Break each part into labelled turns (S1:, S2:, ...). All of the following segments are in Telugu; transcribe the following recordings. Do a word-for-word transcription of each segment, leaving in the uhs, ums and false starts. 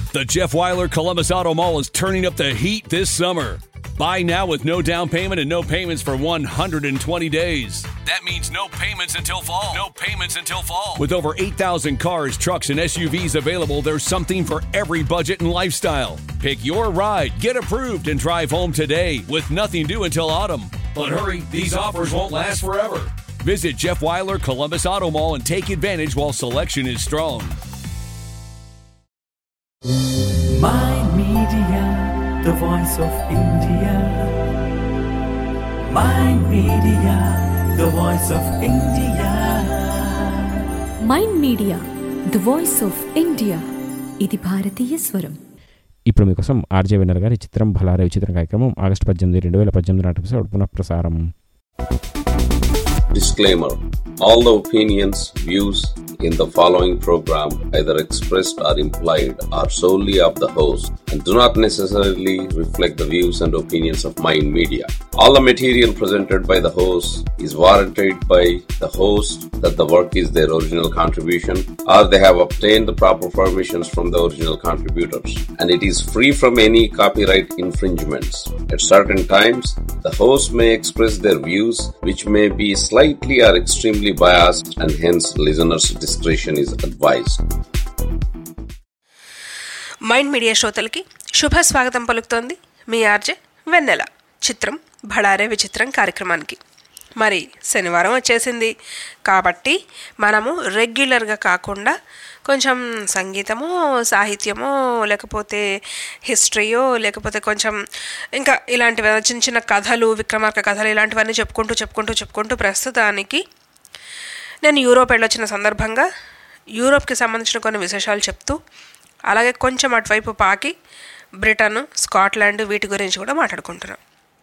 S1: The Jeff Weiler Columbus Auto Mall is turning up the heat this summer. Buy now with no down payment and no payments for one hundred twenty days. That means no payments until fall. No payments until fall. With over eight thousand cars, trucks, and S U Vs available, there's something for every budget and lifestyle. Pick your ride, get approved, and drive home today with nothing due until autumn. But hurry, these offers won't last forever. Visit Jeff Weiler Columbus Auto Mall and take advantage while selection is strong.
S2: My Media, the voice of India. My Media, the voice of India.
S3: Mind media the voice of India. ఇది భారతీయ స్వరం.
S4: ఇప్పుడు మీకోసం ఆర్జే విన్నర్ గారి చిత్రం భలారే విచిత్రం కార్యక్రమం ఆగస్టు పద్దెనిమిది రెండు వేల పద్దెనిమిది నాటి ఎపిసోడ్ పునఃప్రసారం.
S5: Disclaimer: all the opinions, views in the following program, either expressed or implied, are solely of the host and do not necessarily reflect the views and opinions of Mind Media. All the material presented by the host is warranted by the host that the work is their original contribution or they have obtained the proper permissions from the original contributors, and it is free from any copyright infringements. At certain times, the host may express their views which may be slightly or extremely biased, and hence listeners' discretion is advised.
S6: Mind media శ్రోతలకి శుభ స్వాగతం పలుకుతోంది మీ ఆర్జే వెన్నెల. చిత్రం భళారే విచిత్రం కార్యక్రమానికి. మరి శనివారం వచ్చేసింది కాబట్టి మనము రెగ్యులర్గా కాకుండా కొంచెం సంగీతమో సాహిత్యమో లేకపోతే హిస్టరీయో లేకపోతే కొంచెం ఇంకా ఇలాంటివి చిన్న చిన్న కథలు విక్రమార్క కథలు ఇలాంటివన్నీ చెప్పుకుంటూ చెప్పుకుంటూ చెప్పుకుంటూ ప్రస్తుతానికి నేను యూరోప్ వెళ్ళొచ్చిన సందర్భంగా యూరోప్కి సంబంధించిన కొన్ని విశేషాలు చెప్తూ అలాగే కొంచెం అటువైపు పాకి బ్రిటన్, స్కాట్లాండ్ వీటి గురించి కూడా మాట్లాడుకుంటున్నాం.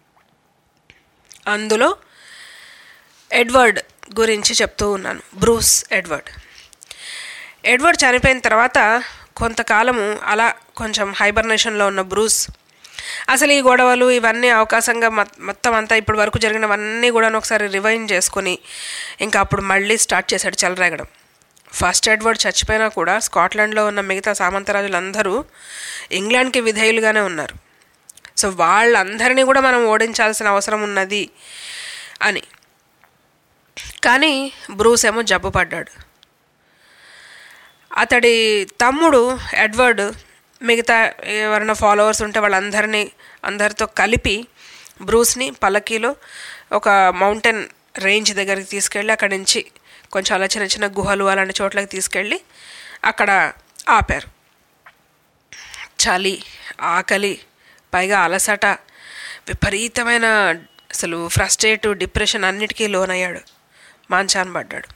S6: అందులో ఎడ్వర్డ్ గురించి చెప్తూ ఉన్నాను. బ్రూస్ ఎడ్వర్డ్ ఎడ్వర్డ్ చనిపోయిన తర్వాత కొంతకాలము అలా కొంచెం హైబర్నేషన్లో ఉన్న బ్రూస్ అసలు ఈ గొడవలు ఇవన్నీ అవకాశంగా మొత్తం అంతా ఇప్పటి వరకు జరిగినవన్నీ కూడా ఒకసారి రివైండ్ చేసుకుని ఇంకా అప్పుడు మళ్ళీ స్టార్ట్ చేశాడు చెలరేగడం. ఫస్ట్ ఎడ్వర్డ్ చచ్చిపోయినా కూడా స్కాట్లాండ్లో ఉన్న మిగతా సామంతరాజులందరూ ఇంగ్లాండ్కి విధేయులుగానే ఉన్నారు. సో వాళ్ళందరినీ కూడా మనం ఓడించాల్సిన అవసరం ఉన్నది అని. కానీ బ్రూస్ ఏమో జబ్బు పడ్డాడు. అతడి తమ్ముడు ఎడ్వర్డ్ మిగతా ఎవరైనా ఫాలోవర్స్ ఉంటే వాళ్ళందరినీ అందరితో కలిపి బ్రూస్ని పల్లకీలో ఒక మౌంటైన్ రేంజ్ దగ్గరికి తీసుకెళ్ళి అక్కడి నుంచి కొంచెం అలా చిన్న చిన్న గుహలు అలాంటి చోట్లకి తీసుకెళ్ళి అక్కడ ఆపారు. చలి, ఆకలి, పైగా అలసట, విపరీతమైన అసలు ఫ్రస్ట్రేట్, డిప్రెషన్ అన్నిటికీ లోనయ్యాడు, మంచాన పడ్డాడు.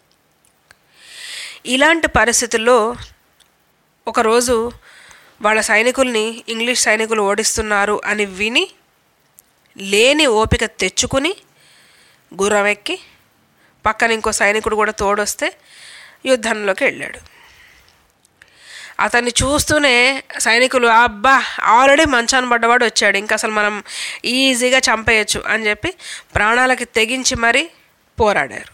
S6: ఇలాంటి పరిస్థితుల్లో ఒకరోజు వాళ్ళ సైనికుల్ని ఇంగ్లీష్ సైనికులు ఓడిస్తున్నారు అని విని లేని ఓపిక తెచ్చుకుని గుర్రం ఎక్కి పక్కన ఇంకో సైనికుడు కూడా తోడొస్తే యుద్ధంలోకి వెళ్ళాడు. అతన్ని చూస్తూనే సైనికులు అబ్బా ఆల్రెడీ మంచాన పడ్డవాడు వచ్చాడు, ఇంకా అసలు మనం ఈజీగా చంపేయచ్చు అని చెప్పి ప్రాణాలకి తెగించి మరీ పోరాడారు.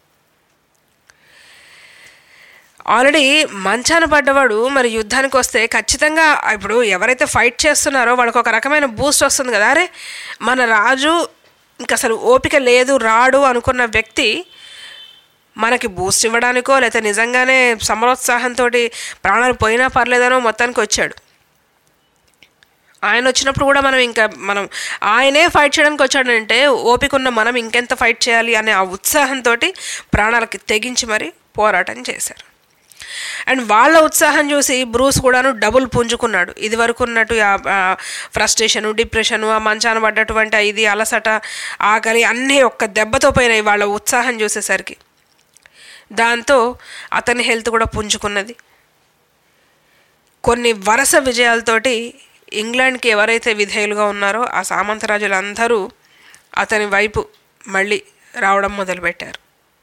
S6: ఆల్రెడీ మంచాన పడ్డవాడు మరి యుద్ధానికి వస్తే ఖచ్చితంగా ఇప్పుడు ఎవరైతే ఫైట్ చేస్తున్నారో వాళ్ళకి ఒక రకమైన బూస్ట్ వస్తుంది కదా. అరే మన రాజు ఇంక అసలు ఓపిక లేదు రాడు అనుకున్న వ్యక్తి మనకి బూస్ట్ ఇవ్వడానికో లేకపోతే నిజంగానే సమరోత్సాహంతో ప్రాణాలు పోయినా పర్లేదనో మొత్తానికి వచ్చాడు. ఆయన వచ్చినప్పుడు కూడా మనం ఇంకా మనం ఆయనే ఫైట్ చేయడానికి వచ్చాడంటే ఓపిక ఉన్న మనం ఇంకెంత ఫైట్ చేయాలి అనే ఆ ఉత్సాహంతో ప్రాణాలకి తెగించి మరి పోరాటం చేశారు. అండ్ వాళ్ళ ఉత్సాహం చూసి బ్రూస్ కూడాను డబుల్ పుంజుకున్నాడు. ఇది వరకు ఉన్నట్టు ఫ్రస్ట్రేషను, డిప్రెషను, ఆ మంచాన పడ్డటువంటి ఇది అలసట, ఆకలి అన్నీ ఒక్క దెబ్బతో పోయినాయి వాళ్ళ ఉత్సాహం చూసేసరికి. దాంతో అతని హెల్త్ కూడా పుంజుకున్నది. కొన్ని వరుస విజయాలతోటి ఇంగ్లాండ్కి ఎవరైతే విధేయులుగా ఉన్నారో ఆ సామంతరాజులందరూ అతని వైపు మళ్ళీ రావడం మొదలుపెట్టారు.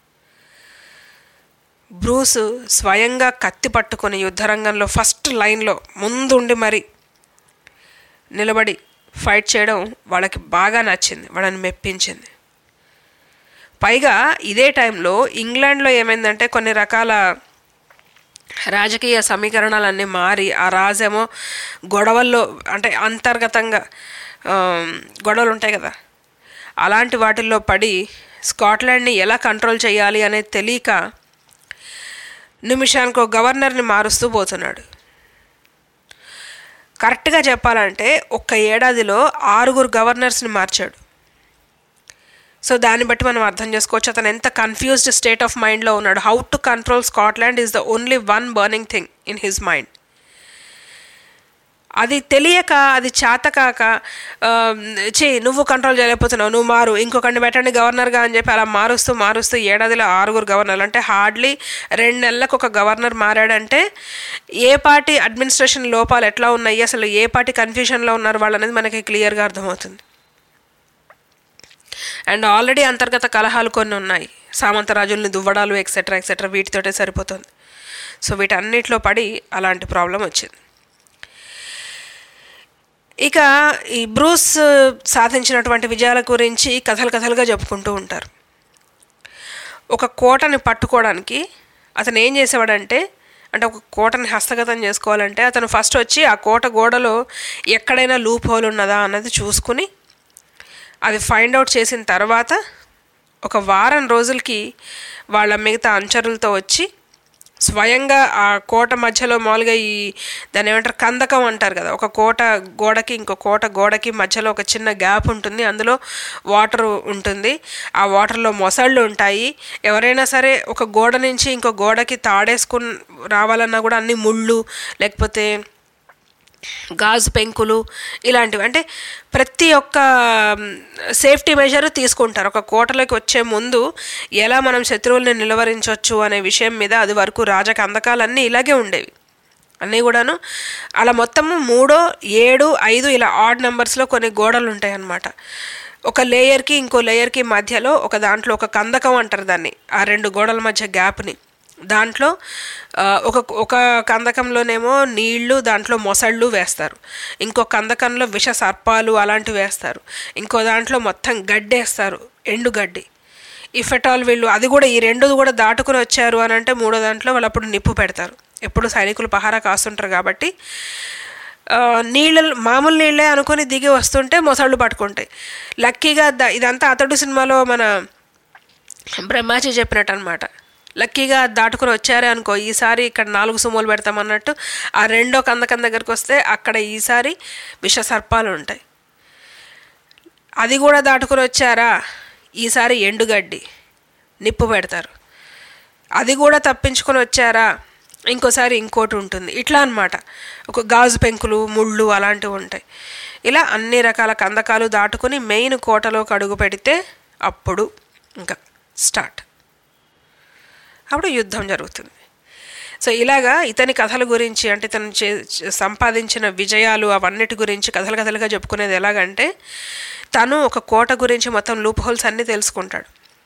S6: బ్రూస్ స్వయంగా కత్తి పట్టుకొని యుద్ధరంగంలో ఫస్ట్ లైన్లో ముందుండి మరి నిలబడి ఫైట్ చేయడం వాళ్ళకి బాగా నచ్చింది, వాళ్ళని మెప్పించింది. పైగా ఇదే టైంలో ఇంగ్లాండ్లో ఏమైందంటే కొన్ని రకాల రాజకీయ సమీకరణాలన్నీ మారి ఆ రాజేమో గొడవల్లో అంటే అంతర్గతంగా గొడవలు ఉంటాయి కదా, అలాంటి వాటిల్లో పడి స్కాట్లాండ్ని ఎలా కంట్రోల్ చేయాలి అనేది తెలియక నిమిషానికి ఒక గవర్నర్ని మారుస్తూ పోతున్నాడు. కరెక్ట్గా చెప్పాలంటే ఒక్క ఏడాదిలో ఆరుగురు గవర్నర్స్ని మార్చాడు. సో దాన్ని బట్టి మనం అర్థం చేసుకోవచ్చు అతను ఎంత కన్ఫ్యూజ్డ్ స్టేట్ ఆఫ్ మైండ్లో ఉన్నాడు. How to control Scotland is the only one burning thing in his mind. అది తెలియక, అది చేతకాక, చే నువ్వు కంట్రోల్ చేయలేకపోతున్నావు, నువ్వు మారు, ఇంకొకరిని పెట్టండి గవర్నర్గా అని చెప్పి అలా మారుస్తూ మారుస్తూ ఏడాదిలో ఆరుగురు గవర్నర్లు అంటే హార్డ్లీ రెండు నెలలకు ఒక గవర్నర్ మారాడంటే ఏ పార్టీ అడ్మినిస్ట్రేషన్ లోపాలు ఎట్లా ఉన్నాయి, అసలు ఏ పార్టీ కన్ఫ్యూషన్లో ఉన్నారు వాళ్ళు అనేది మనకి క్లియర్గా అర్థమవుతుంది. అండ్ ఆల్రెడీ అంతర్గత కలహాలు కొన్ని ఉన్నాయి, సామంతరాజుల్ని దువ్వడాలు ఎక్సెట్రా ఎక్సెట్రా వీటితోటే సరిపోతుంది. సో వీటన్నిటిలో పడి అలాంటి ప్రాబ్లం వచ్చింది. ఇక ఈ బ్రూస్ సాధించినటువంటి విజయాల గురించి కథలు కథలుగా చెప్పుకుంటూ ఉంటారు. ఒక కోటని పట్టుకోవడానికి అతను ఏం చేసేవాడంటే, అంటే ఒక కోటని హస్తగతం చేసుకోవాలంటే అతను ఫస్ట్ వచ్చి ఆ కోట గోడలో ఎక్కడైనా లూప్ హోల్ ఉన్నదా అన్నది చూసుకుని అది ఫైండ్ అవుట్ చేసిన తర్వాత ఒక వారం రోజులకి వాళ్ళ మిగతా అనుచరులతో వచ్చి స్వయంగా ఆ కోట మధ్యలో మామూలుగా ఈ దాన్ని ఏమంటారు కందకం అంటారు కదా, ఒక కోట గోడకి ఇంకో కోట గోడకి మధ్యలో ఒక చిన్న గ్యాప్ ఉంటుంది, అందులో వాటర్ ఉంటుంది, ఆ వాటర్లో మొసళ్ళు ఉంటాయి. ఎవరైనా సరే ఒక గోడ నుంచి ఇంకో గోడకి తాడేసుకుని రావాలన్నా కూడా అన్ని ముళ్ళు లేకపోతే గాజు పెంకులు ఇలాంటివి, అంటే ప్రతి ఒక్క సేఫ్టీ మెజర్ తీసుకుంటారు. ఒక కోటలోకి వచ్చే ముందు ఎలా మనం శత్రువుల్ని నిలువరించవచ్చు అనే విషయం మీద అది వరకు రాజకందకాలన్నీ ఇలాగే ఉండేవి అన్నీ కూడాను. అలా మొత్తము మూడో ఏడు ఐదు ఇలా ఆడ్ నెంబర్స్లో కొన్ని గోడలు ఉంటాయి అన్నమాట. ఒక లేయర్కి ఇంకో లేయర్కి మధ్యలో ఒక దాంట్లో ఒక కందకం అంటారు దాన్ని, ఆ రెండు గోడల మధ్య గ్యాప్ని. దాంట్లో ఒక ఒక కందకంలోనేమో నీళ్లు, దాంట్లో మొసళ్ళు వేస్తారు, ఇంకో కందకంలో విష సర్పాలు అలాంటివి వేస్తారు, ఇంకో దాంట్లో మొత్తం గడ్డి వేస్తారు, ఎండుగడ్డి. ఇఫ్ ఎట్ ఆల్ వీళ్ళు అది కూడా ఈ రెండు కూడా దాటుకుని వచ్చారు అని అంటే మూడో దాంట్లో వాళ్ళు అప్పుడు నిప్పు పెడతారు. ఎప్పుడు సైనికులు పహారా కాస్తుంటారు కాబట్టి నీళ్ళు మామూలు నీళ్ళే అనుకుని దిగి వస్తుంటే మొసళ్ళు పట్టుకుంటాయి. లక్కీగా ఇదంతా అతడు సినిమాలో మన బ్రహ్మాజీ చెప్పినట్టు అనమాట. లక్కీగా దాటుకుని వచ్చారే అనుకో, ఈసారి ఇక్కడ నాలుగు సుమోలు పెడతామన్నట్టు ఆ రెండో కందకం దగ్గరికి వస్తే అక్కడ ఈసారి విష సర్పాలు ఉంటాయి. అది కూడా దాటుకుని వచ్చారా, ఈసారి ఎండుగడ్డి నిప్పు పెడతారు. అది కూడా తప్పించుకొని వచ్చారా, ఇంకోసారి ఇంకోటి ఉంటుంది. ఇట్లా అన్నమాట. ఒక గాజు పెంకులు, ముళ్ళు అలాంటివి ఉంటాయి. ఇలా అన్ని రకాల కందకాలు దాటుకుని మెయిన్ కోటలోకి అడుగు పెడితే అప్పుడు ఇంకా స్టార్ట్, అప్పుడు యుద్ధం జరుగుతుంది. సో ఇలాగా ఇతని కథల గురించి, అంటే ఇతను చే సంపాదించిన విజయాలు అవన్నిటి గురించి కథలు కథలుగా చెప్పుకునేది ఎలాగంటే, తను ఒక కోట గురించి మొత్తం లూప్ హోల్స్ అన్నీ తెలుసుకుంటాడు.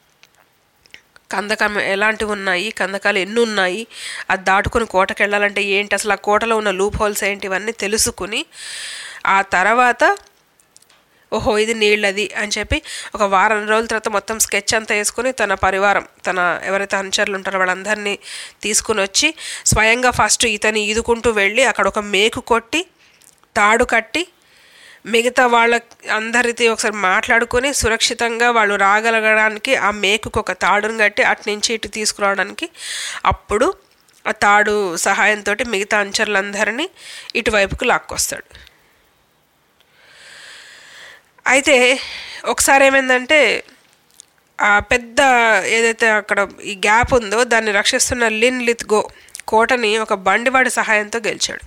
S6: కందకం ఎలాంటివి ఉన్నాయి, కందకాలు ఎన్ని ఉన్నాయి, అది దాటుకుని కోటకు వెళ్ళాలంటే ఏంటి, అసలు ఆ కోటలో ఉన్న లూప్ హోల్స్ ఏంటి, ఇవన్నీ తెలుసుకుని ఆ తర్వాత ఓహో ఇది నీళ్ళది అని చెప్పి ఒక వారం రోజుల తర్వాత మొత్తం స్కెచ్ అంతా వేసుకుని తన పరివారం, తన ఎవరైతే అనుచరులు ఉంటారో వాళ్ళందరినీ తీసుకుని వచ్చి స్వయంగా ఫస్ట్ ఇతని ఈదుకుంటూ వెళ్ళి అక్కడ ఒక మేకు కొట్టి తాడు కట్టి మిగతా వాళ్ళ అందరితో ఒకసారి మాట్లాడుకొని సురక్షితంగా వాళ్ళు రాగలగడానికి ఆ మేకుకు ఒక తాడును కట్టి అటు నుంచి ఇటు తీసుకురావడానికి అప్పుడు ఆ తాడు సహాయంతో మిగతా అనుచరులందరినీ ఇటువైపుకు లాక్కొస్తాడు. అయితే ఒకసారి ఏమైందంటే ఆ పెద్ద ఏదైతే అక్కడ ఈ గ్యాప్ ఉందో దాన్ని రక్షిస్తున్న లిన్ లిత్గో కోటని ఒక బండివాడి సహాయంతో గెలిచాడు.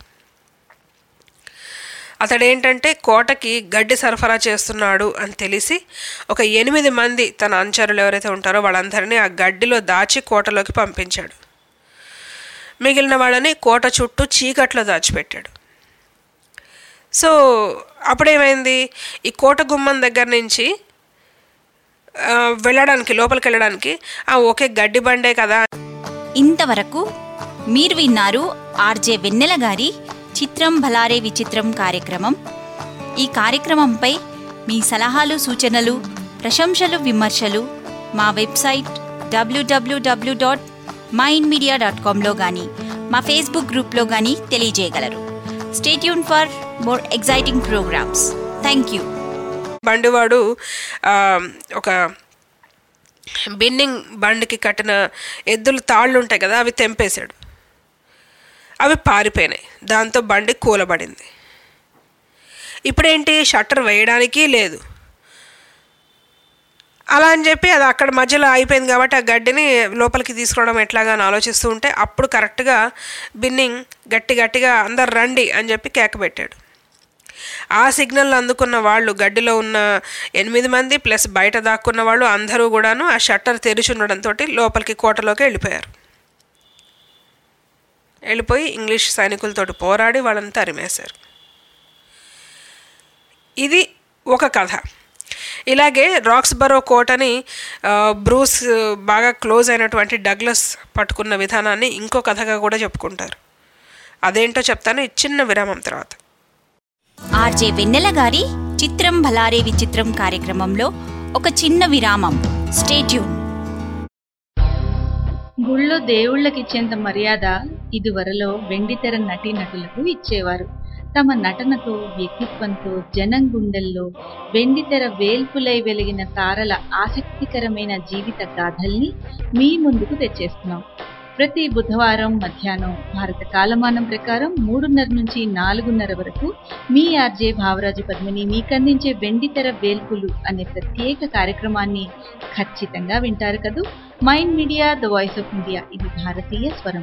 S6: అతడేంటంటే కోటకి గడ్డి సరఫరా చేస్తున్నాడు అని తెలిసి ఒక ఎనిమిది మంది తన అనుచరులు ఎవరైతే ఉంటారో వాళ్ళందరినీ ఆ గడ్డిలో దాచి కోటలోకి పంపించాడు. మిగిలిన వాళ్ళని కోట చుట్టూ చీకట్లో దాచిపెట్టాడు. సో అప్పుడేమైంది, ఈ కోట గుమ్మం దగ్గర నుంచి వెళ్ళడానికి లోపలికి వెళ్ళడానికి ఓకే గడ్డి బండే కదా.
S7: ఇంతవరకు మీరు విన్నారు ఆర్జే వెన్నెల గారి చిత్రం భలారే విచిత్రం కార్యక్రమం. ఈ కార్యక్రమంపై మీ సలహాలు, సూచనలు, ప్రశంసలు, విమర్శలు మా website WWW dot mind media dot కామ్లో కానీ మా ఫేస్బుక్ గ్రూప్లో కానీ తెలియజేయగలరు. Stay tune for more exciting programmes. Thank you.
S6: బండివాడు ఒక బిన్నింగ్ బండికి కట్టిన ఎద్దులు తాళ్ళు ఉంటాయి కదా, అవి తెంపేశాడు. అవి పారిపోయినాయి. దాంతో బండి కూలబడింది. ఇప్పుడేంటి, షట్టర్ వేయడానికి లేదు. అలా అని చెప్పి అది అక్కడ మధ్యలో అయిపోయింది కాబట్టి ఆ గడ్డిని లోపలికి తీసుకురావడం ఎట్లాగా అని ఆలోచిస్తూ ఉంటే అప్పుడు కరెక్ట్గా బిన్నింగ్ గట్టి గట్టిగా అందరు రండి అని చెప్పి కేక పెట్టాడు. ఆ సిగ్నల్ అందుకున్న వాళ్ళు, గడ్డిలో ఉన్న ఎనిమిది మంది ప్లస్ బయట దాక్కున్న వాళ్ళు అందరూ కూడాను ఆ షట్టర్ తెరిచి ఉండడంతో లోపలికి కోటలోకి వెళ్ళిపోయారు. వెళ్ళిపోయి ఇంగ్లీష్ సైనికులతోటి పోరాడి వాళ్ళని తరిమేశారు. ఇది ఒక కథ. ఇలాగే రాక్స్బరో కోటని బ్రూస్ బాగా క్లోజ్ అయినటువంటి డగ్లస్ పట్టుకున్న విధానాన్ని ఇంకో కథగా కూడా చెప్పుకుంటారు. అదేంటో చెప్తాను ఈ చిన్న విరామం తర్వాత.
S7: ఆర్జే వెన్నెల గారి చిత్రం భలారే విచిత్రం కార్యక్రమంలో ఒక చిన్న విరామం. Stay tune.
S8: గుళ్ళో దేవుళ్ళకిచ్చేంత మర్యాద ఇదివరలో వెండితెర నటీ నటులకు ఇచ్చేవారు. తమ నటనతో, వ్యక్తిత్వంతో జనం గుండెల్లో వెండితెర వేల్పులై వెలిగిన తారల ఆసక్తికరమైన జీవిత గాథల్ని మీ ముందుకు తెచ్చేస్తున్నాం. ప్రతి బుధవారం మధ్యాహ్నం భారత కాలమానం ప్రకారం మూడున్నర నుంచి నాలుగున్నర వరకు మీ ఆర్జే భావరాజు పద్మిని మీకందించే వెండితెర వేల్పులు అనే ప్రత్యేక కార్యక్రమాన్ని ఖచ్చితంగా వింటారు కదూ. Mind media, the voice of India, ఇది భారతీయ స్వరం.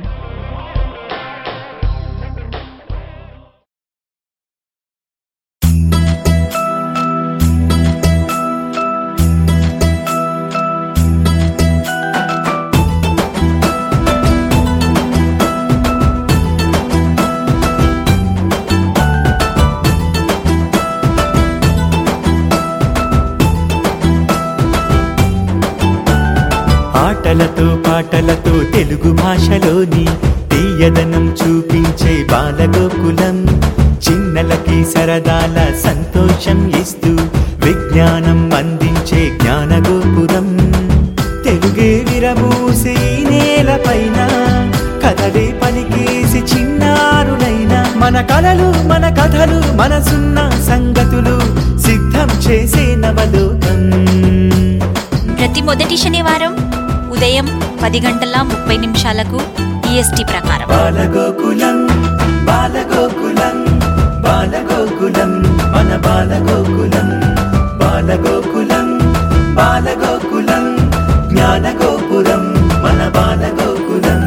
S2: ఆటలతో పాటలతో తెలుగు భాషలోని తీయదనం చూపించే బాలగోకులం, చిన్నలకి సరదాల సంతోషం ఇస్తూ విజ్ఞానం అందించే జ్ఞానగోపురం. తెలుగే విరబూసే నేలపైన కథలే పలికేసి చిన్నారులైన మన కలలు మన కథలు మనసున్న సంగతులు సిద్ధం చేసే నవలోకం.
S7: ప్రతి మొదటి శనివారం ఉదయం పది గంటల ముప్పై నిమిషాలకు ఈఎస్టీ ప్రకారం.
S2: బాలగోకులం బాలగోకులం బాలగోకులం మన బాలగోకులం, బాలగోకులం బాలగోకులం జ్ఞానగోపురం మన బాలగోకులం.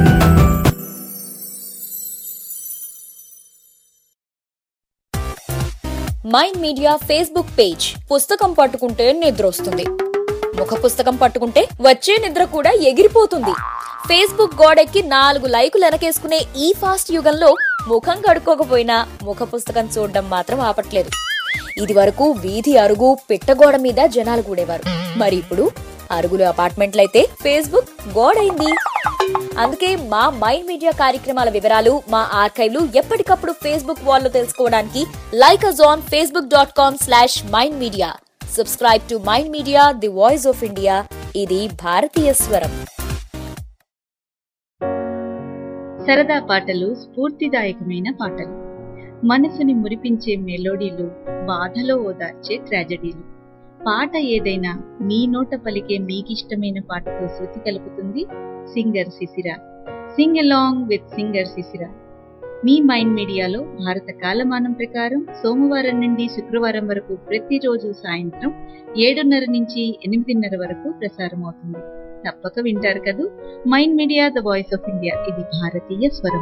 S9: Mind media Facebook page. పుస్తకం పట్టుకుంటే నిద్ర వస్తుంది, ముఖ పుస్తకం పట్టుకుంటే వచ్చే నిద్ర కూడా ఎగిరిపోతుంది. ఫేస్బుక్ గోడెక్కి నాలుగు లైకులు వెనకేసుకునే ఈ ఫాస్ట్ యుగంలో ముఖం కడుక్కోకపోయినా ముఖ పుస్తకం చూడడం మాత్రం ఆపట్లేదు. ఇది వరకు వీధి అరుగు పిట్టగోడ మీద జనాలు కూడేవారు. మరి ఇప్పుడు అరుగులు అపార్ట్మెంట్లయితే ఫేస్బుక్ గోడైంది. అందుకే మా మైండ్ మీడియా కార్యక్రమాల వివరాలు, మా ఆర్కైవ్లు ఎప్పటికప్పుడు ఫేస్బుక్ వాల్లో తెలుసుకోవడానికి like us on Facebook dot com slash mind media. Subscribe to mind media, the voice of India. ఇది భారతీయ స్వరం.
S8: సరదా పాటలు, స్ఫూర్తిదాయకమైన పాటలు, మనసుని మురిపించే మెలోడీలు, బాధలో ఓదార్చే ట్రాజడీలు. పాట ఏదైనా మీ నోట పలికే మీకిష్టమైన పాటతో శృతి కలుపుతుంది సింగర్ శిశిర. సింగ్ అలాంగ్ విత్ సింగర్ శిశిర మీ మైండ్ మీడియాలో భారత కాలమానం ప్రకారం సోమవారం నుండి శుక్రవారం వరకు ప్రతిరోజు సాయంత్రం ఏడున్నర నుంచి ఎనిమిదిన్నర వరకు ప్రసారం అవుతుంది. తప్పక వింటారు కదూ. Mind media, the voice of India, ఇది భారతీయ స్వరం.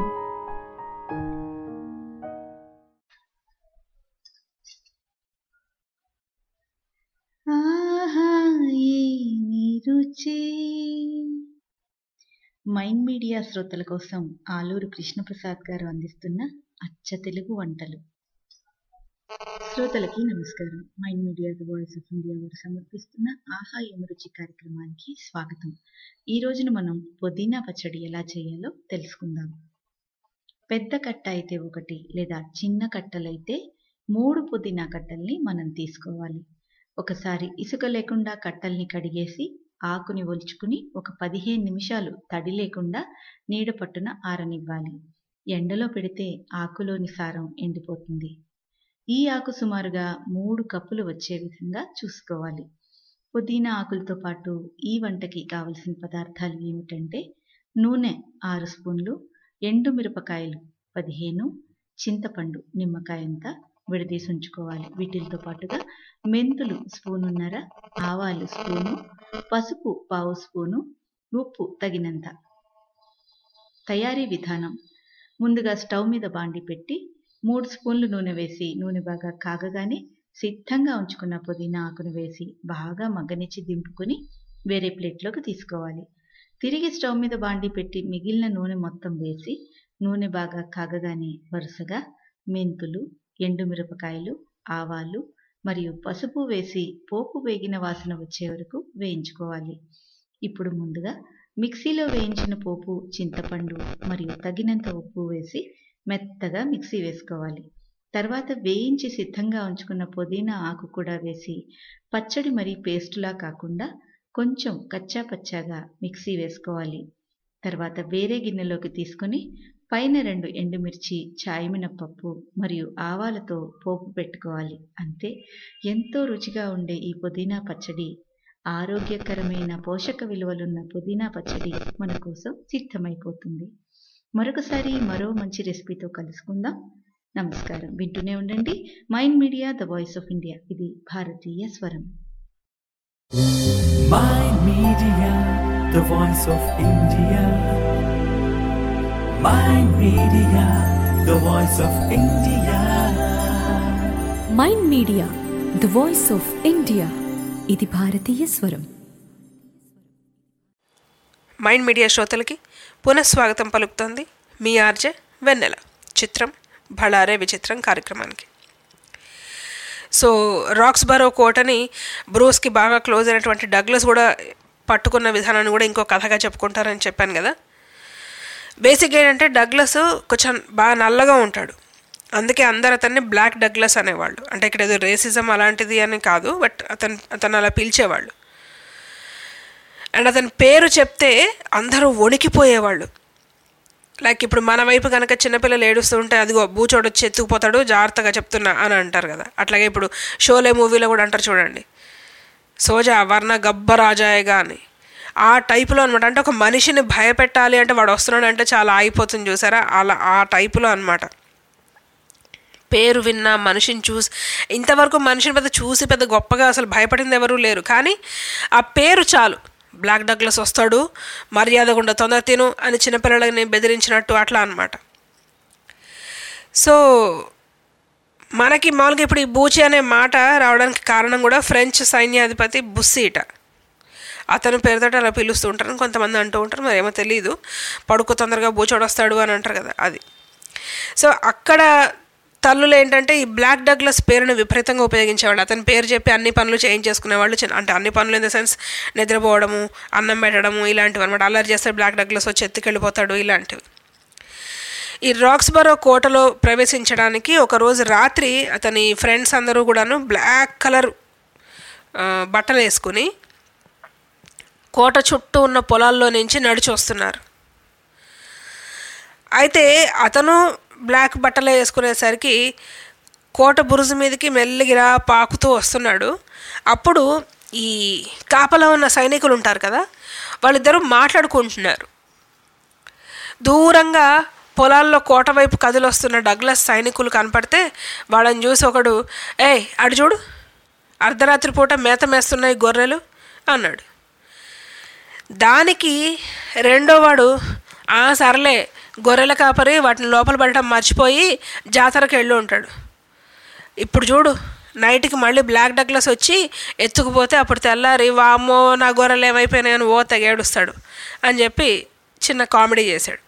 S8: మైండ్ మీడియా శ్రోతల కోసం ఆలూరు కృష్ణప్రసాద్ గారు అందిస్తున్న అచ్చ తెలుగు వంటలు. శ్రోతలకి నమస్కారం. Mind media, the voice of India వారు సమర్పిస్తున్న ఆహా ఏమి రుచి కార్యక్రమానికి స్వాగతం. ఈ రోజున మనం పుదీనా పచ్చడి ఎలా చేయాలో తెలుసుకుందాం. పెద్ద కట్ట అయితే ఒకటి లేదా చిన్న కట్టలైతే మూడు పుదీనా కట్టల్ని మనం తీసుకోవాలి. ఒకసారి ఇసుక లేకుండా కట్టల్ని కడిగేసి ఆకుని ఒలుచుకుని ఒక పదిహేను నిమిషాలు తడి లేకుండా నీడ పట్టున ఆరనివ్వాలి. ఎండలో పెడితే ఆకులోని సారం ఎండిపోతుంది. ఈ ఆకు సుమారుగా మూడు కప్పులు వచ్చే విధంగా చూసుకోవాలి. పుదీనా ఆకులతో పాటు ఈ వంటకి కావలసిన పదార్థాలు ఏమిటంటే నూనె ఆరు స్పూన్లు, ఎండు మిరపకాయలు పదిహేను, చింతపండు నిమ్మకాయంత విడదీసి ఉంచుకోవాలి. వీటితో పాటుగా మెంతులు స్పూనున్నర, ఆవాలు స్పూను, పసుపు పావు స్పూను, ఉప్పు తగినంత. తయారీ విధానం: ముందుగా స్టవ్ మీద బాండి పెట్టి మూడు స్పూన్లు నూనె వేసి నూనె బాగా కాగగానే సిద్ధంగా ఉంచుకున్న పుదీనా ఆకును వేసి బాగా మగ్గనిచ్చి దింపుకుని వేరే ప్లేట్లోకి తీసుకోవాలి. తిరిగి స్టవ్ మీద బాండి పెట్టి మిగిలిన నూనె మొత్తం వేసి నూనె బాగా కాగగానే వరుసగా మెంతులు, ఎండుమిరపకాయలు, ఆవాలు మరియు పసుపు వేసి పోపు వేగిన వాసన వచ్చే వరకు వేయించుకోవాలి. ఇప్పుడు ముందుగా మిక్సీలో వేయించిన పోపు, చింతపండు మరియు తగినంత ఉప్పు వేసి మెత్తగా మిక్సీ వేసుకోవాలి. తర్వాత వేయించి సిద్ధంగా ఉంచుకున్న పుదీనా ఆకు కూడా వేసి పచ్చడి మరీ పేస్టులా కాకుండా కొంచెం కచ్చా పచ్చాగా మిక్సీ వేసుకోవాలి. తర్వాత వేరే గిన్నెలోకి తీసుకొని పైన రెండు ఎండుమిర్చి, చాయ్ మినపప్పు మరియు ఆవాలతో పోపు పెట్టుకోవాలి. అంతే, ఎంతో రుచిగా ఉండే ఈ పుదీనా పచ్చడి, ఆరోగ్యకరమైన పోషక విలువలున్న పుదీనా పచ్చడి మన కోసం సిద్ధమైపోతుంది. మరొకసారి మరో మంచి రెసిపీతో కలుసుకుందాం. నమస్కారం. వింటూనే ఉండండి mind media, the voice of India. ఇది భారతీయ స్వరం.
S2: Mind Media, the voice of India. Mind Media, the voice of India.
S3: Mind media the voice of India. ఇది భారతీయ స్వరం.
S6: మైండ్ మీడియా శ్రోతలకి పునఃస్వాగతం పలుకుతోంది మీ ఆర్జే వెన్నెల. చిత్రం భళారే విచిత్రం కార్యక్రమానికి. సో రాక్స్బరో కోటని బ్రూస్కి బాగా క్లోజ్ అయినటువంటి డగ్లస్ కూడా పట్టుకున్న విధానాన్ని కూడా ఇంకో కథగా చెప్పుకుంటారని చెప్పాను కదా. బేసిక్గా ఏంటంటే డగ్లస్ కొంచెం బాగా నల్లగా ఉంటాడు, అందుకే అందరు అతన్ని బ్లాక్ డగ్లస్ అనేవాళ్ళు. అంటే ఇక్కడ ఏదో రేసిజం అలాంటిది అని కాదు, బట్ అతను అతను అలా పిలిచేవాళ్ళు. అండ్ అతని పేరు చెప్తే అందరూ వణికిపోయేవాళ్ళు. లైక్ ఇప్పుడు మన వైపు కనుక చిన్నపిల్లలు ఏడుస్తూ ఉంటే అదిగో బూచోడు వచ్చి ఎత్తుకుపోతాడు జాగ్రత్తగా చెప్తున్నా అని అంటారు కదా. అట్లాగే ఇప్పుడు షోలే మూవీలో కూడా అంటారు చూడండి, సోజా వర్ణ గబ్బరాజాయగా అని. ఆ టైపులో అనమాట. అంటే ఒక మనిషిని భయపెట్టాలి అంటే వాడు వస్తున్నాడు అంటే చాలా ఆగిపోతుంది చూసారా, అలా ఆ టైపులో అనమాట. పేరు విన్నా మనిషిని చూసి, ఇంతవరకు మనిషిని పెద్ద చూసి పెద్ద గొప్పగా అసలు భయపడింది ఎవరూ లేరు, కానీ ఆ పేరు చాలు. బ్లాక్ డగ్లస్ వస్తాడు, మర్యాద గుండా తొందర తిను అని చిన్నపిల్లలని బెదిరించినట్టు అట్లా అనమాట. సో మనకి మామూలుగా ఇప్పుడు ఈ బూచి అనే మాట రావడానికి కారణం కూడా ఫ్రెంచ్ సైన్యాధిపతి బుస్సీట. అతను పేరుతో అలా పిలుస్తూ ఉంటారు, కొంతమంది అంటూ ఉంటారు, మరి ఏమో తెలీదు. పడుకో తొందరగా బూచోడు వస్తాడు అని అంటారు కదా, అది. సో అక్కడ తల్లులు ఏంటంటే ఈ బ్లాక్ డగ్లస్ పేరును విపరీతంగా ఉపయోగించేవాళ్ళు. అతని పేరు చెప్పి అన్ని పనులు చేయించేసుకునేవాళ్ళు. అంటే అన్ని పనులు ఇన్ ద సెన్స్ నిద్రపోవడము, అన్నం పెట్టడము, ఇలాంటివి అనమాట. అల్లరి చేస్తే బ్లాక్ డగ్లస్ వచ్చి ఎత్తుకెళ్ళిపోతాడు, ఇలాంటివి. ఈ రాక్స్బరో కోటలో ప్రవేశించడానికి ఒకరోజు రాత్రి అతని ఫ్రెండ్స్ అందరూ కూడాను బ్లాక్ కలర్ బట్టలు వేసుకుని కోట చుట్టూ ఉన్న పొలాల్లో నుంచి నడిచి వస్తున్నారు. అయితే అతను బ్లాక్ బట్టలు వేసుకునేసరికి కోట బురుజు మీదకి మెల్లిగిరా పాకుతూ వస్తున్నాడు. అప్పుడు ఈ కాపలా ఉన్న సైనికులు ఉంటారు కదా, వాళ్ళిద్దరూ మాట్లాడుకుంటున్నారు. దూరంగా పొలాల్లో కోట వైపు కదిలొస్తున్న డగ్లస్ సైనికులు కనపడితే వాళ్ళని చూసి ఒకడు, ఏయ్ అడు చూడు, అర్ధరాత్రి పూట మేత మేస్తున్నాయి గొర్రెలు అన్నాడు. దానికి రెండోవాడు, ఆ సర్లే గొర్రెల కాపరి వాటిని లోపల పడటం మర్చిపోయి జాతరకు వెళ్ళి ఉంటాడు. ఇప్పుడు చూడు, నైట్కి మళ్ళీ బ్లాక్ డగ్లస్ వచ్చి ఎత్తుకుపోతే అప్పుడు తెల్లారి వామ్మో నా గొర్రెలు ఏమైపోయినాయని ఓ తెగేడుస్తాడు అని చెప్పి చిన్న కామెడీ చేశాడు.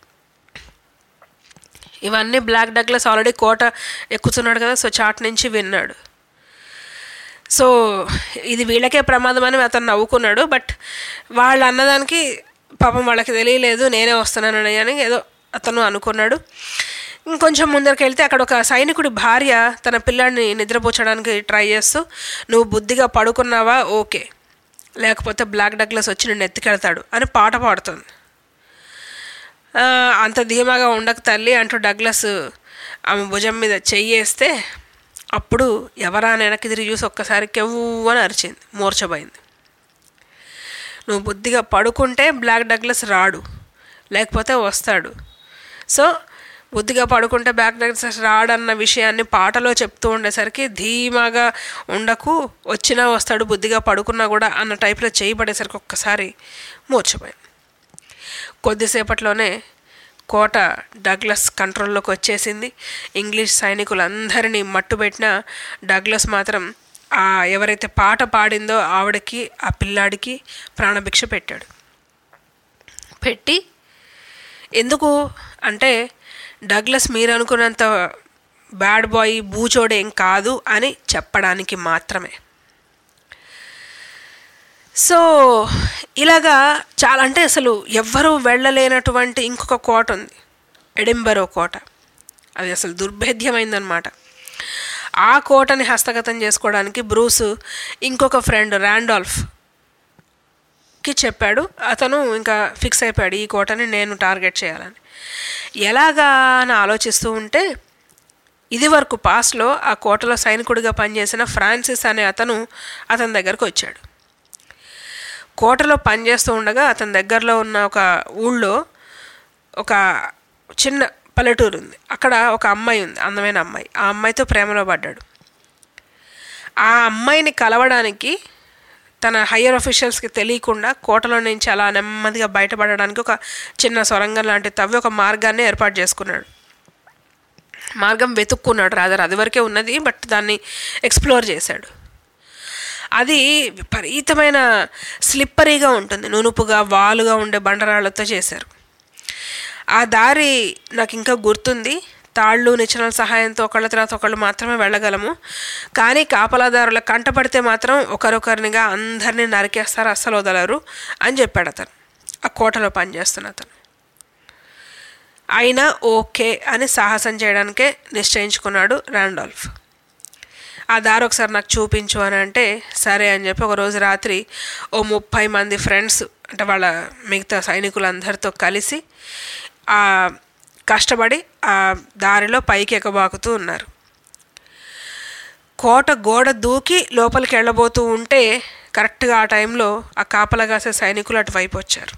S6: ఇవన్నీ బ్లాక్ డగ్లస్ ఆల్రెడీ కోట ఎక్కుతున్నాడు కదా, సో చాట్ నుంచి విన్నాడు. సో ఇది వీళ్ళకే ప్రమాదం అని అతను నవ్వుకున్నాడు. బట్ వాళ్ళు అన్నదానికి పాపం వాళ్ళకి తెలియలేదు, నేనే వస్తున్నానని అని ఏదో అతను అనుకున్నాడు. ఇంకొంచెం ముందరికి వెళ్తే అక్కడ ఒక సైనికుడి భార్య తన పిల్లాడిని నిద్రపోచడానికి ట్రై చేస్తూ, నువ్వు బుద్ధిగా పడుకున్నావా ఓకే, లేకపోతే బ్లాక్ డగ్లస్ వచ్చి నిన్ను ఎత్తుకెళ్తాడు అని పాట పాడుతుంది. అంత ధీమాగా ఉండక తల్లి అంటూ డగ్లస్ ఆమె భుజం మీద చెయ్యేస్తే అప్పుడు ఎవరా వెనక్కి తిరిగి చూసి ఒక్కసారి కెవ్వు అని అరిచింది, మూర్చబోయింది. నువ్వు బుద్ధిగా పడుకుంటే బ్లాక్ డగ్లస్ రాడు, లేకపోతే వస్తాడు. సో బుద్ధిగా పడుకుంటే బ్లాక్ డగ్లస్ రాడన్న విషయాన్ని పాటలో చెప్తూ ఉండేసరికి ధీమాగా ఉండకు, వచ్చినా వస్తాడు, బుద్ధిగా పడుకున్నా కూడా అన్న టైప్లో చేయబడేసరికి ఒక్కసారి మూర్చపోయింది. కొద్దిసేపట్లోనే కోట డగ్లస్ కంట్రోల్లోకి వచ్చేసింది. ఇంగ్లీష్ సైనికులందరినీ మట్టుబెట్టిన డగ్లస్ మాత్రం ఆ ఎవరైతే పాట పాడిందో ఆవిడకి ఆ పిల్లాడికి ప్రాణభిక్ష పెట్టాడు. పెట్టి ఎందుకు అంటే డగ్లస్ మీరు అనుకున్నంత బ్యాడ్ బాయ్ బూచోడేం కాదు అని చెప్పడానికి మాత్రమే. సో ఇలాగా చాలా అంటే అసలు ఎవ్వరూ వెళ్ళలేనటువంటి ఇంకొక కోట ఉంది, ఎడింబరో కోట. అది అసలు దుర్భేద్యమైందనమాట. ఆ కోటని హస్తగతం చేసుకోవడానికి బ్రూస్ ఇంకొక ఫ్రెండ్ ర్యాండాల్ఫ్కి చెప్పాడు. అతను ఇంకా ఫిక్స్ అయిపోయాడు ఈ కోటని నేను టార్గెట్ చేయాలని. ఎలాగా అని ఆలోచిస్తూ ఉంటే ఇది వరకు పాస్ట్లో ఆ కోటలో సైనికుడిగా పనిచేసిన ఫ్రాన్సిస్ అనే అతను అతని దగ్గరకు వచ్చాడు. కోటలో పనిచేస్తూ ఉండగా అతని దగ్గరలో ఉన్న ఒక ఊళ్ళో ఒక చిన్న పల్లెటూరు ఉంది. అక్కడ ఒక అమ్మాయి ఉంది, అందమైన అమ్మాయి. ఆ అమ్మాయితో ప్రేమలో పడ్డాడు. ఆ అమ్మాయిని కలవడానికి తన హయ్యర్ ఆఫీషియల్స్కి తెలియకుండా కోటలో నుంచి అలా నెమ్మదిగా బయటపడడానికి ఒక చిన్న సొరంగం లాంటి తవ్వి ఒక మార్గాన్ని ఏర్పాటు చేసుకున్నాడు. మార్గం వెతుక్కున్నాడు రాదర్, అది వరకే ఉన్నది, బట్ దాన్ని ఎక్స్ప్లోర్ చేశాడు. అది విపరీతమైన స్లిప్పరీగా ఉంటుంది, నునుపుగా వాలుగా ఉండే బండరాళ్లతో చేశారు. ఆ దారి నాకు ఇంకా గుర్తుంది. తాళ్ళు నిచ్చెనల సహాయంతో ఒకళ్ళ తర్వాత ఒకళ్ళు మాత్రమే వెళ్ళగలము, కానీ కాపలాదారుల కంటపడితే మాత్రం ఒకరొకరినిగా అందరినీ నరికేస్తారు, అస్సలు వదలరు అని చెప్పాడు అతను, ఆ కోటలో పనిచేస్తున్న అతను. అయినా ఓకే అని సాహసం చేయడానికే నిశ్చయించుకున్నాడు ర్యాండాల్ఫ్. ఆ దారి ఒకసారి నాకు చూపించు అని అంటే సరే అని చెప్పి ఒకరోజు రాత్రి ఓ ముప్పై మంది ఫ్రెండ్స్ అంటే వాళ్ళ మిగతా సైనికులందరితో కలిసి ఆ కష్టపడి ఆ దారిలో పైకి ఎక్కబాకుతూ ఉన్నారు. కోట గోడ దూకి లోపలికి వెళ్ళబోతూ ఉంటే కరెక్ట్గా ఆ టైంలో ఆ కాపలా కాసే సైనికులు అటువైపు వచ్చారు.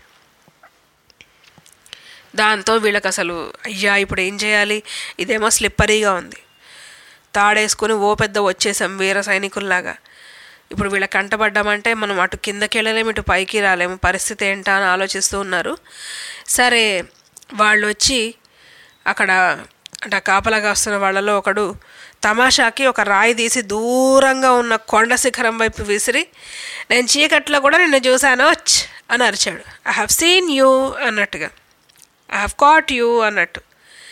S6: దాంతో వీళ్ళకి అసలు అయ్యా ఇప్పుడు ఏం చేయాలి, ఇదేమో స్లిప్పరీగా ఉంది, తాడేసుకుని ఓ పెద్ద వచ్చేసాం వీర సైనికుల్లాగా. ఇప్పుడు వీళ్ళ కంటపడ్డామంటే మనం అటు కిందకి వెళ్ళలేము, ఇటు పైకి రాలేము, పరిస్థితి ఏంటా అని ఆలోచిస్తూ ఉన్నారు. సరే వాళ్ళు వచ్చి అక్కడ అంటే కాపలాగా వస్తున్న వాళ్ళలో ఒకడు తమాషాకి ఒక రాయి తీసి దూరంగా ఉన్న కొండ శిఖరం వైపు విసిరి నేను చీకట్లో కూడా నిన్ను చూశాను అని అరిచాడు. ఐ హ్యావ్ సీన్ యూ అన్నట్టుగా, ఐ హ్యావ్ కాట్ యూ అన్నట్టు.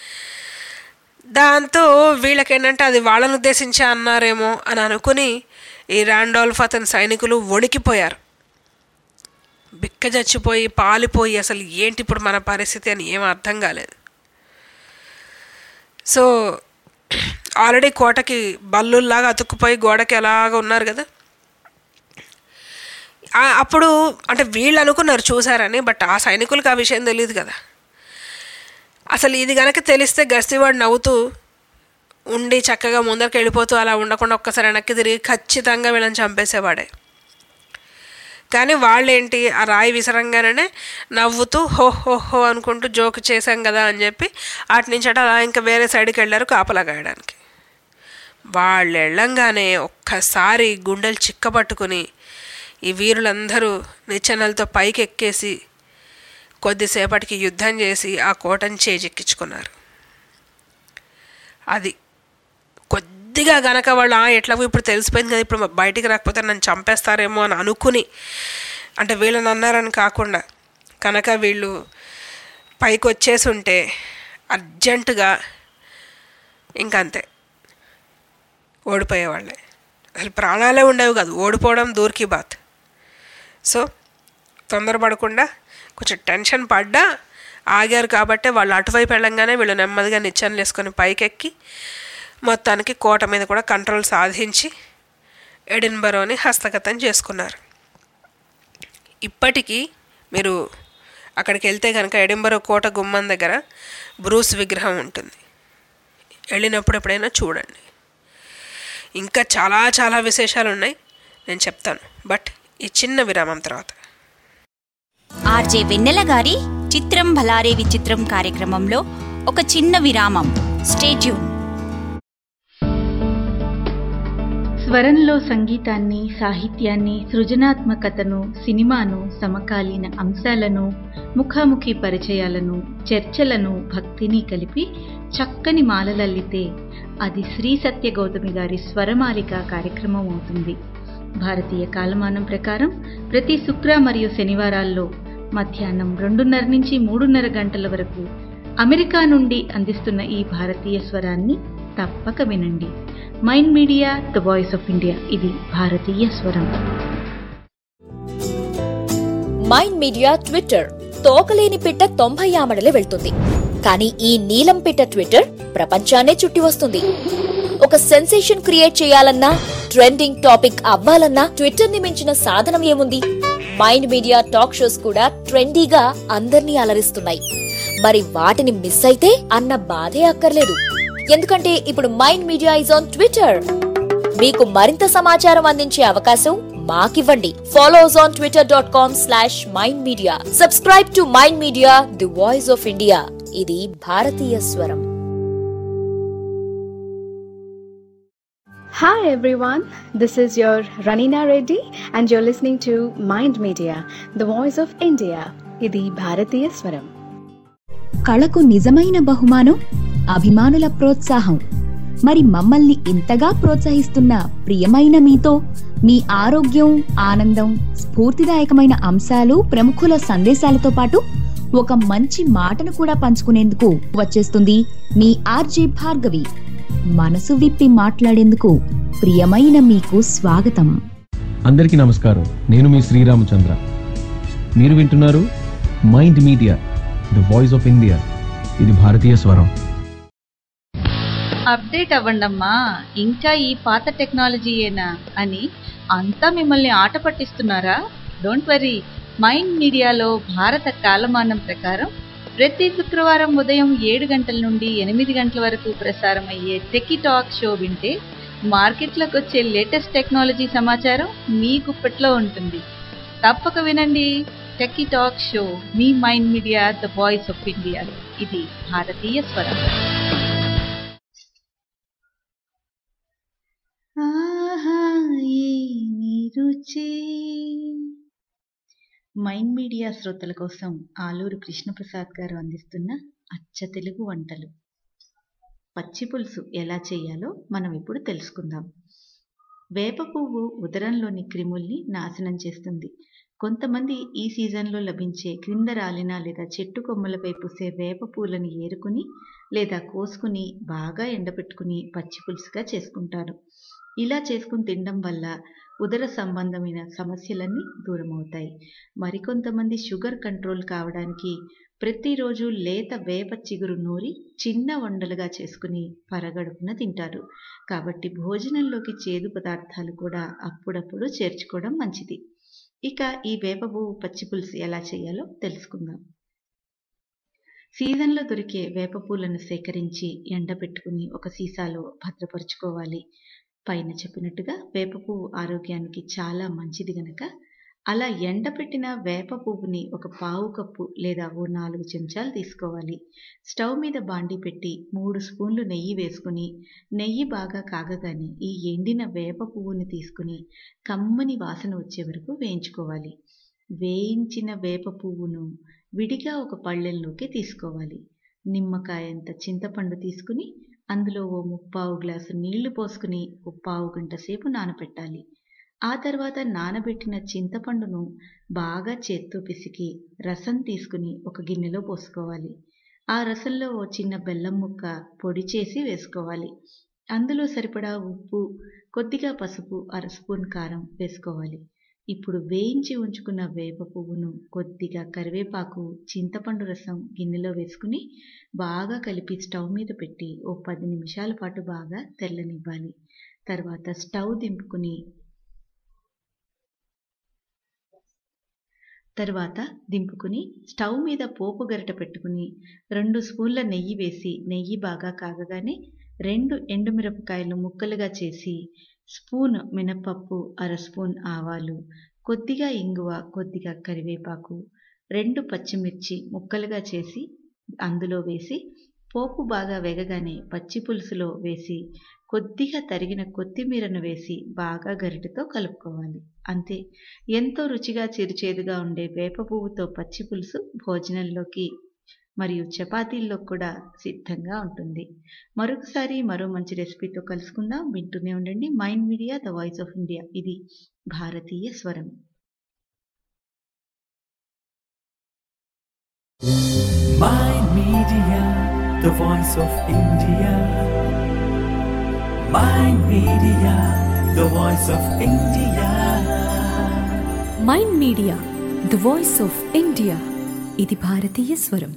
S6: దాంతో వీళ్ళకేంటంటే అది వాళ్ళని ఉద్దేశించి అన్నారేమో అని అనుకుని ఈ ర్యాండాల్ఫ్ అతని సైనికులు వణికిపోయారు, బిక్క చచ్చిపోయి పాలిపోయి అసలు ఏంటి ఇప్పుడు మన పరిస్థితి అని ఏం అర్థం కాలేదు. సో ఆల్రెడీ కోటకి బల్లుల్లాగా అతుక్కుపోయి గోడకి ఎలాగ ఉన్నారు కదా. అప్పుడు అంటే వీళ్ళు అనుకున్నారు చూసారని, బట్ ఆ సైనికులకు ఆ విషయం తెలియదు కదా. అసలు ఇది కనుక తెలిస్తే గస్తీవాడు నవ్వుతూ ఉండి చక్కగా ముందరికి వెళ్ళిపోతూ అలా ఉండకుండా ఒక్కసారి వెనక్కి తిరిగి ఖచ్చితంగా వీళ్ళని చంపేసేవాడే. కానీ వాళ్ళేంటి ఆ రాయి విసరంగానే నవ్వుతూ హో హో హో అనుకుంటూ జోక్ చేశాం కదా అని చెప్పి అటు నుంచి అటు అలా ఇంకా వేరే సైడ్కి వెళ్ళారు కాపలా కాయడానికి. వాళ్ళు వెళ్ళంగానే ఒక్కసారి గుండెలు చిక్కబట్టుకుని ఈ వీరులందరూ నిచ్చెనలతో పైకి ఎక్కేసి కొద్దిసేపటికి యుద్ధం చేసి ఆ కోటని చేజెక్కించుకున్నారు. అది కొద్దిగా గనక వాళ్ళు ఎట్లాగో ఇప్పుడు తెలిసిపోయింది కదా, ఇప్పుడు బయటికి రాకపోతే నన్ను చంపేస్తారేమో అని అనుకుని అంటే వీళ్ళని అన్నారని కాకుండా కనుక వీళ్ళు పైకి వచ్చేసి ఉంటే అర్జెంటుగా ఇంకంతే ఓడిపోయేవాళ్ళే, అసలు ప్రాణాలే ఉండేవి కాదు, ఓడిపోవడం దూర్కి బాత్. సో తొందరపడకుండా కొంచెం టెన్షన్ పడ్డా ఆగారు కాబట్టి వాళ్ళు అటువైపు వెళ్ళంగానే వీళ్ళు నెమ్మదిగా నిచ్చెనలు వేసుకొని పైకెక్కి మొత్తానికి కోట మీద కూడా కంట్రోల్ సాధించి ఎడిన్బరోని హస్తగతం చేసుకున్నారు. ఇప్పటికీ మీరు అక్కడికి వెళ్తే కనుక ఎడింబరో కోట గుమ్మం దగ్గర బ్రూస్ విగ్రహం ఉంటుంది. వెళ్ళినప్పుడు ఎప్పుడైనా చూడండి. ఇంకా చాలా చాలా విశేషాలు ఉన్నాయి, నేను చెప్తాను, బట్ ఈ చిన్న విరామం తర్వాత.
S7: ఆర్జే వెన్నెల గారి చిత్రం భలారే విచిత్రం కార్యక్రమంలో ఒక చిన్న విరామం. Stay tune.
S8: స్వరంలో సంగీతాన్ని, సాహిత్యాన్ని, సృజనాత్మకతను, సినిమాను, సమకాలీన అంశాలను, ముఖాముఖి పరిచయాలను, చర్చలను, భక్తిని కలిపి చక్కని మాలలల్లితే అది శ్రీ సత్య గౌతమి గారి స్వరమాలిక కార్యక్రమం అవుతుంది. భారతీయ కాలమానం ప్రకారం ప్రతి శుక్ర మరియు శనివారాల్లో మధ్యాహ్నం రెండున్నర నుంచి మూడున్నర గంటల వరకు అమెరికా నుండి అందిస్తున్న ఈ భారతీయ స్వరాన్ని తప్పక వినండి. Mind media, the voice of India, ఇది భారతీయ స్వరం.
S9: మైండ్ మీడియా ట్విట్టర్, తోకలేని పిట్ట తొంభై ఆమడలే వెళ్తుంది, కానీ ఈ నీలం పిట్ట ట్విట్టర్ ప్రపంచాన్నే చుట్టి వస్తుంది. ఒక సెన్సేషన్ క్రియేట్ చేయాలన్నా, ట్రెండింగ్ టాపిక్ అవ్వాలన్నా ట్విట్టర్ ని మించిన సాధనం ఏముంది? మైండ్ మీడియా టాక్ షోస్ కూడా ట్రెండీగా అందర్నీ అలరిస్తున్నాయి. మరి వాటిని మిస్ అయితే అన్న బాధే అక్కర్లేదు, ఎందుకంటే ఇప్పుడు mind media is on Twitter. మీకు మరింత సమాచారం అందించే అవకాశం మాకివ్వండి. Follow us on Twitter dot com slash mind media. Subscribe to mind media, the voice of India. ఇది భారతీయ స్వరం.
S10: Hi everyone, this is your Ranina Reddy and you're listening to Mind Media, the voice of India. ఇది భారతీయ స్వరం.
S11: కళకు నిజమైన బహుమానం అభిమానుల ప్రోత్సాహం. మరి మమ్మల్ని ఇంతగా ప్రోత్సహిస్తున్న ప్రియమైన మీతో మీ ఆరోగ్యం, ఆనందం, స్ఫూర్తిదాయకమైన అంశాలు, ప్రముఖుల సందేశాలతో పాటు ఒక మంచి మాటను కూడా పంచుకునేందుకు వచ్చేస్తుంది మీ ఆర్జే భార్గవి. మనసు విప్పి మాట్లాడేందుకు ప్రియమైన మీకు స్వాగతం.
S12: అందరికీ నమస్కారం, నేను మీ శ్రీరామచంద్ర. మీరు వింటున్నారు mind media, the voice of India, ఇది భారతీయ స్వరం.
S8: అప్డేట్ అవ్వండమ్మా, ఇంకా ఈ పాత టెక్నాలజీయేనా అని అంతా మిమ్మల్ని ఆట పట్టిస్తున్నారా? డోంట్ వరీ, మైండ్ మీడియాలో భారత కాలమానం ప్రకారం ప్రతి శుక్రవారం ఉదయం ఏడు గంటల నుండి ఎనిమిది గంటల వరకు ప్రసారమయ్యే టెకీ టాక్ షో వింటే మార్కెట్లోకి వచ్చే లేటెస్ట్ టెక్నాలజీ సమాచారం మీ గుప్పెట్లో ఉంటుంది. తప్పక వినండి టెకీ టాక్ షో, మీ mind media, the voice of India, ఇది భారతీయ స్వరం. ఆహా ఏమి రుచి. మైండ్ మీడియా శ్రోతల కోసం ఆలూరు కృష్ణప్రసాద్ గారు అందిస్తున్న అచ్చ తెలుగు వంటలు. పచ్చి పులుసు ఎలా చేయాలో మనం ఇప్పుడు తెలుసుకుందాం. వేప పువ్వు ఉదరంలోని క్రిముల్ని నాశనం చేస్తుంది. కొంతమంది ఈ సీజన్లో లభించే క్రింద రాలిన లేదా చెట్టు కొమ్మలపై పూసే వేప పూలను ఏరుకుని లేదా కోసుకుని బాగా ఎండబెట్టుకుని పచ్చి పులుసుగా చేసుకుంటారు. ఇలా చేసుకుని తినడం వల్ల ఉదర సంబంధమైన సమస్యలన్నీ దూరం అవుతాయి. మరికొంతమంది షుగర్ కంట్రోల్ కావడానికి ప్రతిరోజు లేత వేప చిగురు నూరి చిన్న వండలుగా చేసుకుని పరగడుపున తింటారు. కాబట్టి భోజనంలోకి చేదు పదార్థాలు కూడా అప్పుడప్పుడు చేర్చుకోవడం మంచిది. ఇక ఈ వేప పువ్వు పచ్చి పులుసు ఎలా చేయాలో తెలుసుకుందాం. సీజన్లో దొరికే వేప పూలను సేకరించి ఎండబెట్టుకుని ఒక సీసాలో భద్రపరుచుకోవాలి. పైన చెప్పినట్టుగా వేప పువ్వు ఆరోగ్యానికి చాలా మంచిది గనక అలా ఎండబెట్టిన వేప పువ్వుని ఒక పావు కప్పు లేదా ఓ నాలుగు చెంచాలు తీసుకోవాలి. స్టవ్ మీద బాండీ పెట్టి మూడు స్పూన్లు నెయ్యి వేసుకుని నెయ్యి బాగా కాగగానే ఈ ఎండిన వేప పువ్వుని తీసుకుని కమ్మని వాసన వచ్చే వరకు వేయించుకోవాలి. వేయించిన వేప పువ్వును విడిగా ఒక పళ్ళెంలోకి తీసుకోవాలి. నిమ్మకాయంత చింతపండు తీసుకుని అందులో ఓ ముప్పావు గ్లాసు నీళ్లు పోసుకుని ఓ పావు గంట సేపు నానబెట్టాలి. ఆ తర్వాత నానబెట్టిన చింతపండును బాగా చేత్తో పిసికి రసం తీసుకుని ఒక గిన్నెలో పోసుకోవాలి. ఆ రసంలో ఓ చిన్న బెల్లం ముక్క పొడి చేసి వేసుకోవాలి. అందులో సరిపడా ఉప్పు, కొద్దిగా పసుపు, అర స్పూన్ కారం వేసుకోవాలి. ఇప్పుడు వేయించి ఉంచుకున్న వేప పువ్వును, కొద్దిగా కరివేపాకు, చింతపండు రసం గిన్నెలో వేసుకుని బాగా కలిపి స్టవ్ మీద పెట్టి ఓ పది నిమిషాల పాటు బాగా తెల్లనివ్వాలి. తర్వాత స్టవ్ దింపుకుని తరువాత దింపుకుని స్టవ్ మీద పోపు గరిట పెట్టుకుని రెండు స్పూన్ల నెయ్యి వేసి నెయ్యి బాగా కాగగానే రెండు ఎండుమిరపకాయలు ముక్కలుగా చేసి స్పూన్ మినపప్పు, అర స్పూన్ ఆవాలు, కొద్దిగా ఇంగువ, కొద్దిగా కరివేపాకు, రెండు పచ్చిమిర్చి ముక్కలుగా చేసి అందులో వేసి పోపు బాగా వేగగానే పచ్చి పులుసులో వేసి కొద్దిగా తరిగిన కొత్తిమీరను వేసి బాగా గరిటెతో కలుపుకోవాలి. అంతే, ఎంతో రుచిగా చిరుచేదుగా ఉండే వేప పువ్వుతో పచ్చి పులుసు భోజనంలోకి మరియు చపాతీల్లో కూడా సిద్ధంగా ఉంటుంది. మరొకసారి మరో మంచి రెసిపీతో కలుసుకుందాం. వింటూనే ఉండండి mind media, the voice of India. ఇది భారతీయ స్వరం.
S2: Mind Media, the voice of India. Mind Media, the voice of India.
S3: Mind media the voice of India. ఇది భారతీయ స్వరం.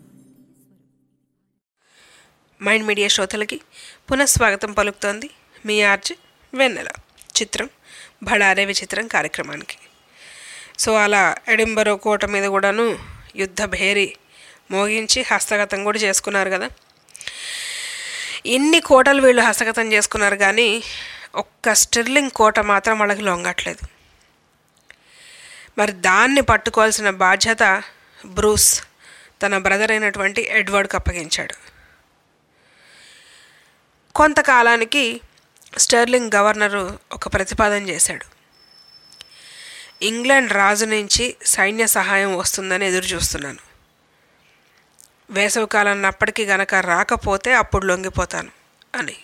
S6: మైండ్ మీడియా శ్రోతలకి పునఃస్వాగతం పలుకుతోంది మీ ఆర్జే వెన్నెల. చిత్రం భళారే విచిత్రం కార్యక్రమానికి. సో అలా ఎడింబరో కోట మీద కూడాను యుద్ధ భేరి మోగించి హస్తగతం కూడా చేసుకున్నారు కదా. ఇన్ని కోటలు వీళ్ళు హస్తగతం చేసుకున్నారు కానీ ఒక్క స్టిర్లింగ్ కోట మాత్రం వాళ్ళకి లొంగట్లేదు. మరి దాన్ని పట్టుకోవాల్సిన బాధ్యత బ్రూస్ తన బ్రదర్ అయినటువంటి ఎడ్వర్డ్కి అప్పగించాడు. కొంతకాలానికి స్టెర్లింగ్ గవర్నరు ఒక ప్రతిపాదన చేశాడు. ఇంగ్లాండ్ రాజు నుంచి సైన్య సహాయం వస్తుందని ఎదురు చూస్తున్నాను. వేసవికాలం అప్పటికి గనక రాకపోతే అప్పుడు లొంగిపోతాను అని.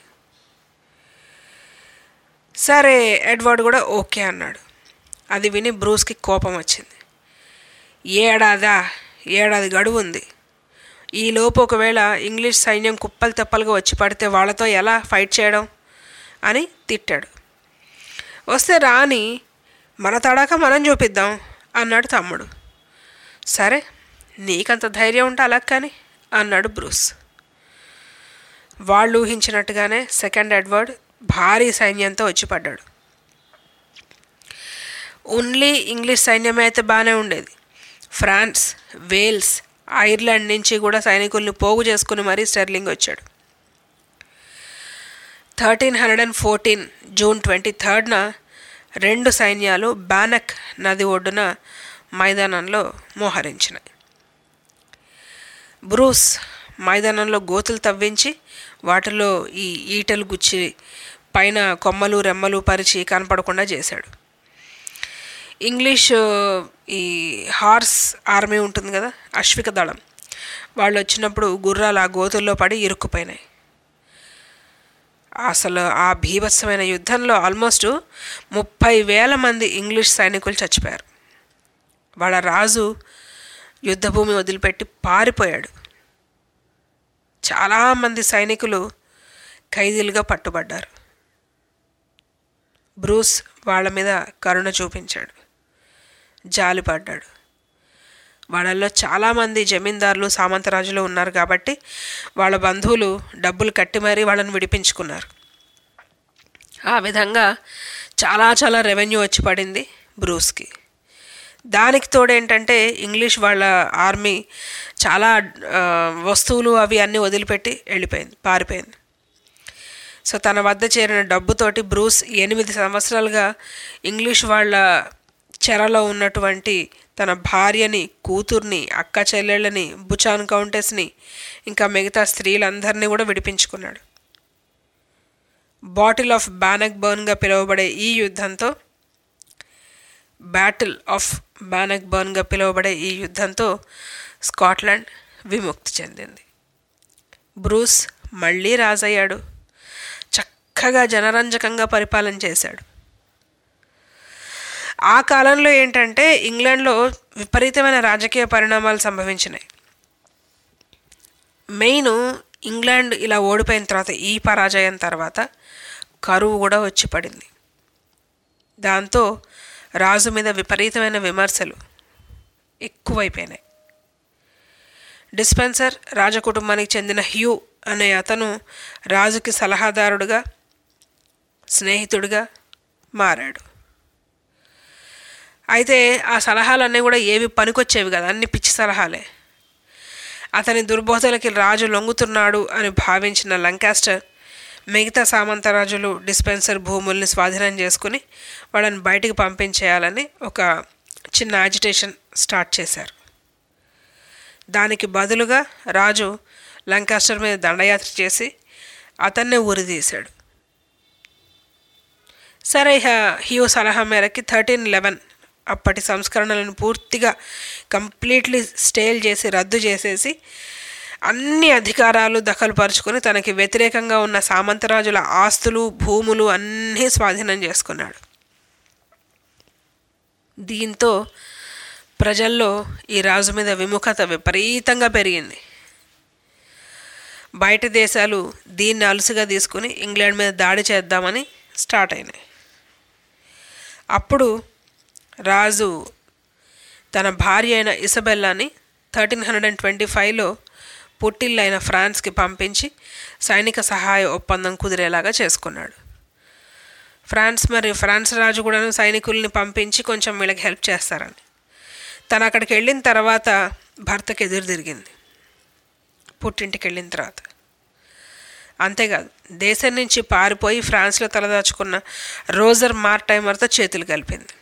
S6: సరే, ఎడ్వర్డ్ కూడా ఓకే అన్నాడు. అది విని బ్రూస్కి కోపం వచ్చింది. ఏడాదా ఏడాది గడువు ఉంది. ఈలోపు ఒకవేళ ఇంగ్లీష్ సైన్యం కుప్పలు తెప్పలుగా వచ్చి పడితే వాళ్ళతో ఎలా ఫైట్ చేయడం అని తిట్టాడు. వస్తే రాని, మన తడాక మనం చూపిద్దాం అన్నాడు తమ్ముడు. సరే, నీకంత ధైర్యం ఉంటే అలా కానీ అన్నాడు బ్రూస్. వాళ్ళు ఊహించినట్టుగానే సెకండ్ ఎడ్వర్డ్ భారీ సైన్యంతో వచ్చి పడ్డాడు. ఓన్లీ ఇంగ్లీష్ సైన్యమే అయితే బాగానే ఉండేది. ఫ్రాన్స్, వేల్స్, ఐర్లాండ్ నుంచి కూడా సైనికుల్ని పోగు చేసుకుని మరీ స్టెర్లింగ్ వచ్చాడు. Thirteen hundred and fourteen June twenty థర్డ్న రెండు సైన్యాలు బానక్ నది ఒడ్డున మైదానంలో మోహరించినాయి. బ్రూస్ మైదానంలో గోతులు తవ్వించి వాటిలో ఈ ఈటలు గుచ్చి పైన కొమ్మలు రెమ్మలు పరిచి కనపడకుండా చేశాడు. ఇంగ్లీష్ ఈ హార్స్ ఆర్మీ ఉంటుంది కదా, అశ్విక దళం, వాళ్ళు వచ్చినప్పుడు గుర్రాలు ఆ గోతుల్లో పడి ఇరుక్కుపోయినాయి. అసలు ఆ భీభత్సమైన యుద్ధంలో ఆల్మోస్ట్ ముప్పై వేల మంది ఇంగ్లీష్ సైనికులు చచ్చిపోయారు. వాళ్ళ రాజు యుద్ధభూమి వదిలిపెట్టి పారిపోయాడు. చాలామంది సైనికులు ఖైదీలుగా పట్టుబడ్డారు. బ్రూస్ వాళ్ళ మీద కరుణ చూపించాడు, జాలిపడ్డాడు. వాళ్ళల్లో చాలామంది జమీందారులు, సామంతరాజులు ఉన్నారు కాబట్టి వాళ్ళ బంధువులు డబ్బులు కట్టి మరీ వాళ్ళని విడిపించుకున్నారు. ఆ విధంగా చాలా చాలా రెవెన్యూ వచ్చి పడింది బ్రూస్కి. దానికి తోడేంటంటే ఇంగ్లీష్ వాళ్ళ ఆర్మీ చాలా వస్తువులు అవి అన్నీ వదిలిపెట్టి వెళ్ళిపోయింది, పారిపోయింది. సో తన వద్ద చేరిన డబ్బుతోటి బ్రూస్ ఎనిమిది సంవత్సరాలుగా ఇంగ్లీష్ వాళ్ళ చెరలో ఉన్నటువంటి తన భార్యని, కూతుర్ని, అక్క చెల్లెళ్ళని, బుచాన్ కౌంటెస్ని, ఇంకా మిగతా స్త్రీలందరినీ కూడా విడిపించుకున్నాడు. బాటిల్ ఆఫ్ బానక్బర్న్గా పిలువబడే ఈ యుద్ధంతో బ్యాటిల్ ఆఫ్ బానక్బర్న్గా పిలువబడే ఈ యుద్ధంతో స్కాట్లాండ్ విముక్తి చెందింది. బ్రూస్ మళ్ళీ రాజయ్యాడు. చక్కగా జనరంజకంగా పరిపాలన చేశాడు. ఆ కాలంలో ఏంటంటే ఇంగ్లాండ్లో విపరీతమైన రాజకీయ పరిణామాలు సంభవించినాయి. మెయిన్ ఇంగ్లాండ్ ఇలా ఓడిపోయిన తర్వాత, ఈ పరాజయం తర్వాత కరువు కూడా వచ్చి పడింది. దాంతో రాజు మీద విపరీతమైన విమర్శలు ఎక్కువైపోయినాయి. డిస్పెన్సర్ రాజకుటుంబానికి చెందిన హ్యూ అనే అతను రాజుకి సలహాదారుడుగా, స్నేహితుడిగా మారాడు. అయితే ఆ సలహాలన్నీ కూడా ఏవి పనికొచ్చేవి కదా, అన్ని పిచ్చి సలహాలే. అతని దుర్బోధలకి రాజు లొంగుతున్నాడు అని భావించిన లంకాస్టర్ మిగతా సామంతరాజులు డిస్పెన్సర్ భూముల్ని స్వాధీనం చేసుకుని వాళ్ళని బయటికి పంపించేయాలని ఒక చిన్న యాజిటేషన్ స్టార్ట్ చేశారు. దానికి బదులుగా రాజు లంకాస్టర్ మీద దండయాత్ర చేసి అతన్నే ఉరిదీశాడు. సరే, హ్యూ సలహా మేరకి థర్టీన్ లెవెన్ అప్పటి సంస్కరణలను పూర్తిగా కంప్లీట్లీ స్టేల్ చేసి రద్దు చేసేసి అన్ని అధికారాలు దఖలుపరుచుకొని తనకి వ్యతిరేకంగా ఉన్న సామంతరాజుల ఆస్తులు భూములు అన్నీ స్వాధీనం చేసుకున్నాడు. దీంతో ప్రజల్లో ఈ రాజు మీద విముఖత విపరీతంగా పెరిగింది. బయట దేశాలు దీన్ని అలుసుగా తీసుకుని ఇంగ్లాండ్ మీద దాడి చేద్దామని స్టార్ట్ అయినాయి. అప్పుడు రాజు తన భార్య అయిన ఇసబెల్లాని థర్టీన్ హండ్రెడ్ అండ్ ట్వంటీ ఫైవ్లో పుట్టిల్లైన ఫ్రాన్స్కి పంపించి సైనిక సహాయ ఒప్పందం కుదిరేలాగా చేసుకున్నాడు. ఫ్రాన్స్ మరి ఫ్రాన్స్ రాజు కూడా సైనికుల్ని పంపించి కొంచెం వీళ్ళకి హెల్ప్ చేస్తారని. తను అక్కడికి వెళ్ళిన తర్వాత భర్తకి ఎదురు తిరిగింది పుట్టింటికి వెళ్ళిన తర్వాత. అంతేకాదు, దేశం నుంచి పారిపోయి ఫ్రాన్స్లో తలదాచుకున్న రోజర్ మార్టైమర్తో చేతులు కలిపింది.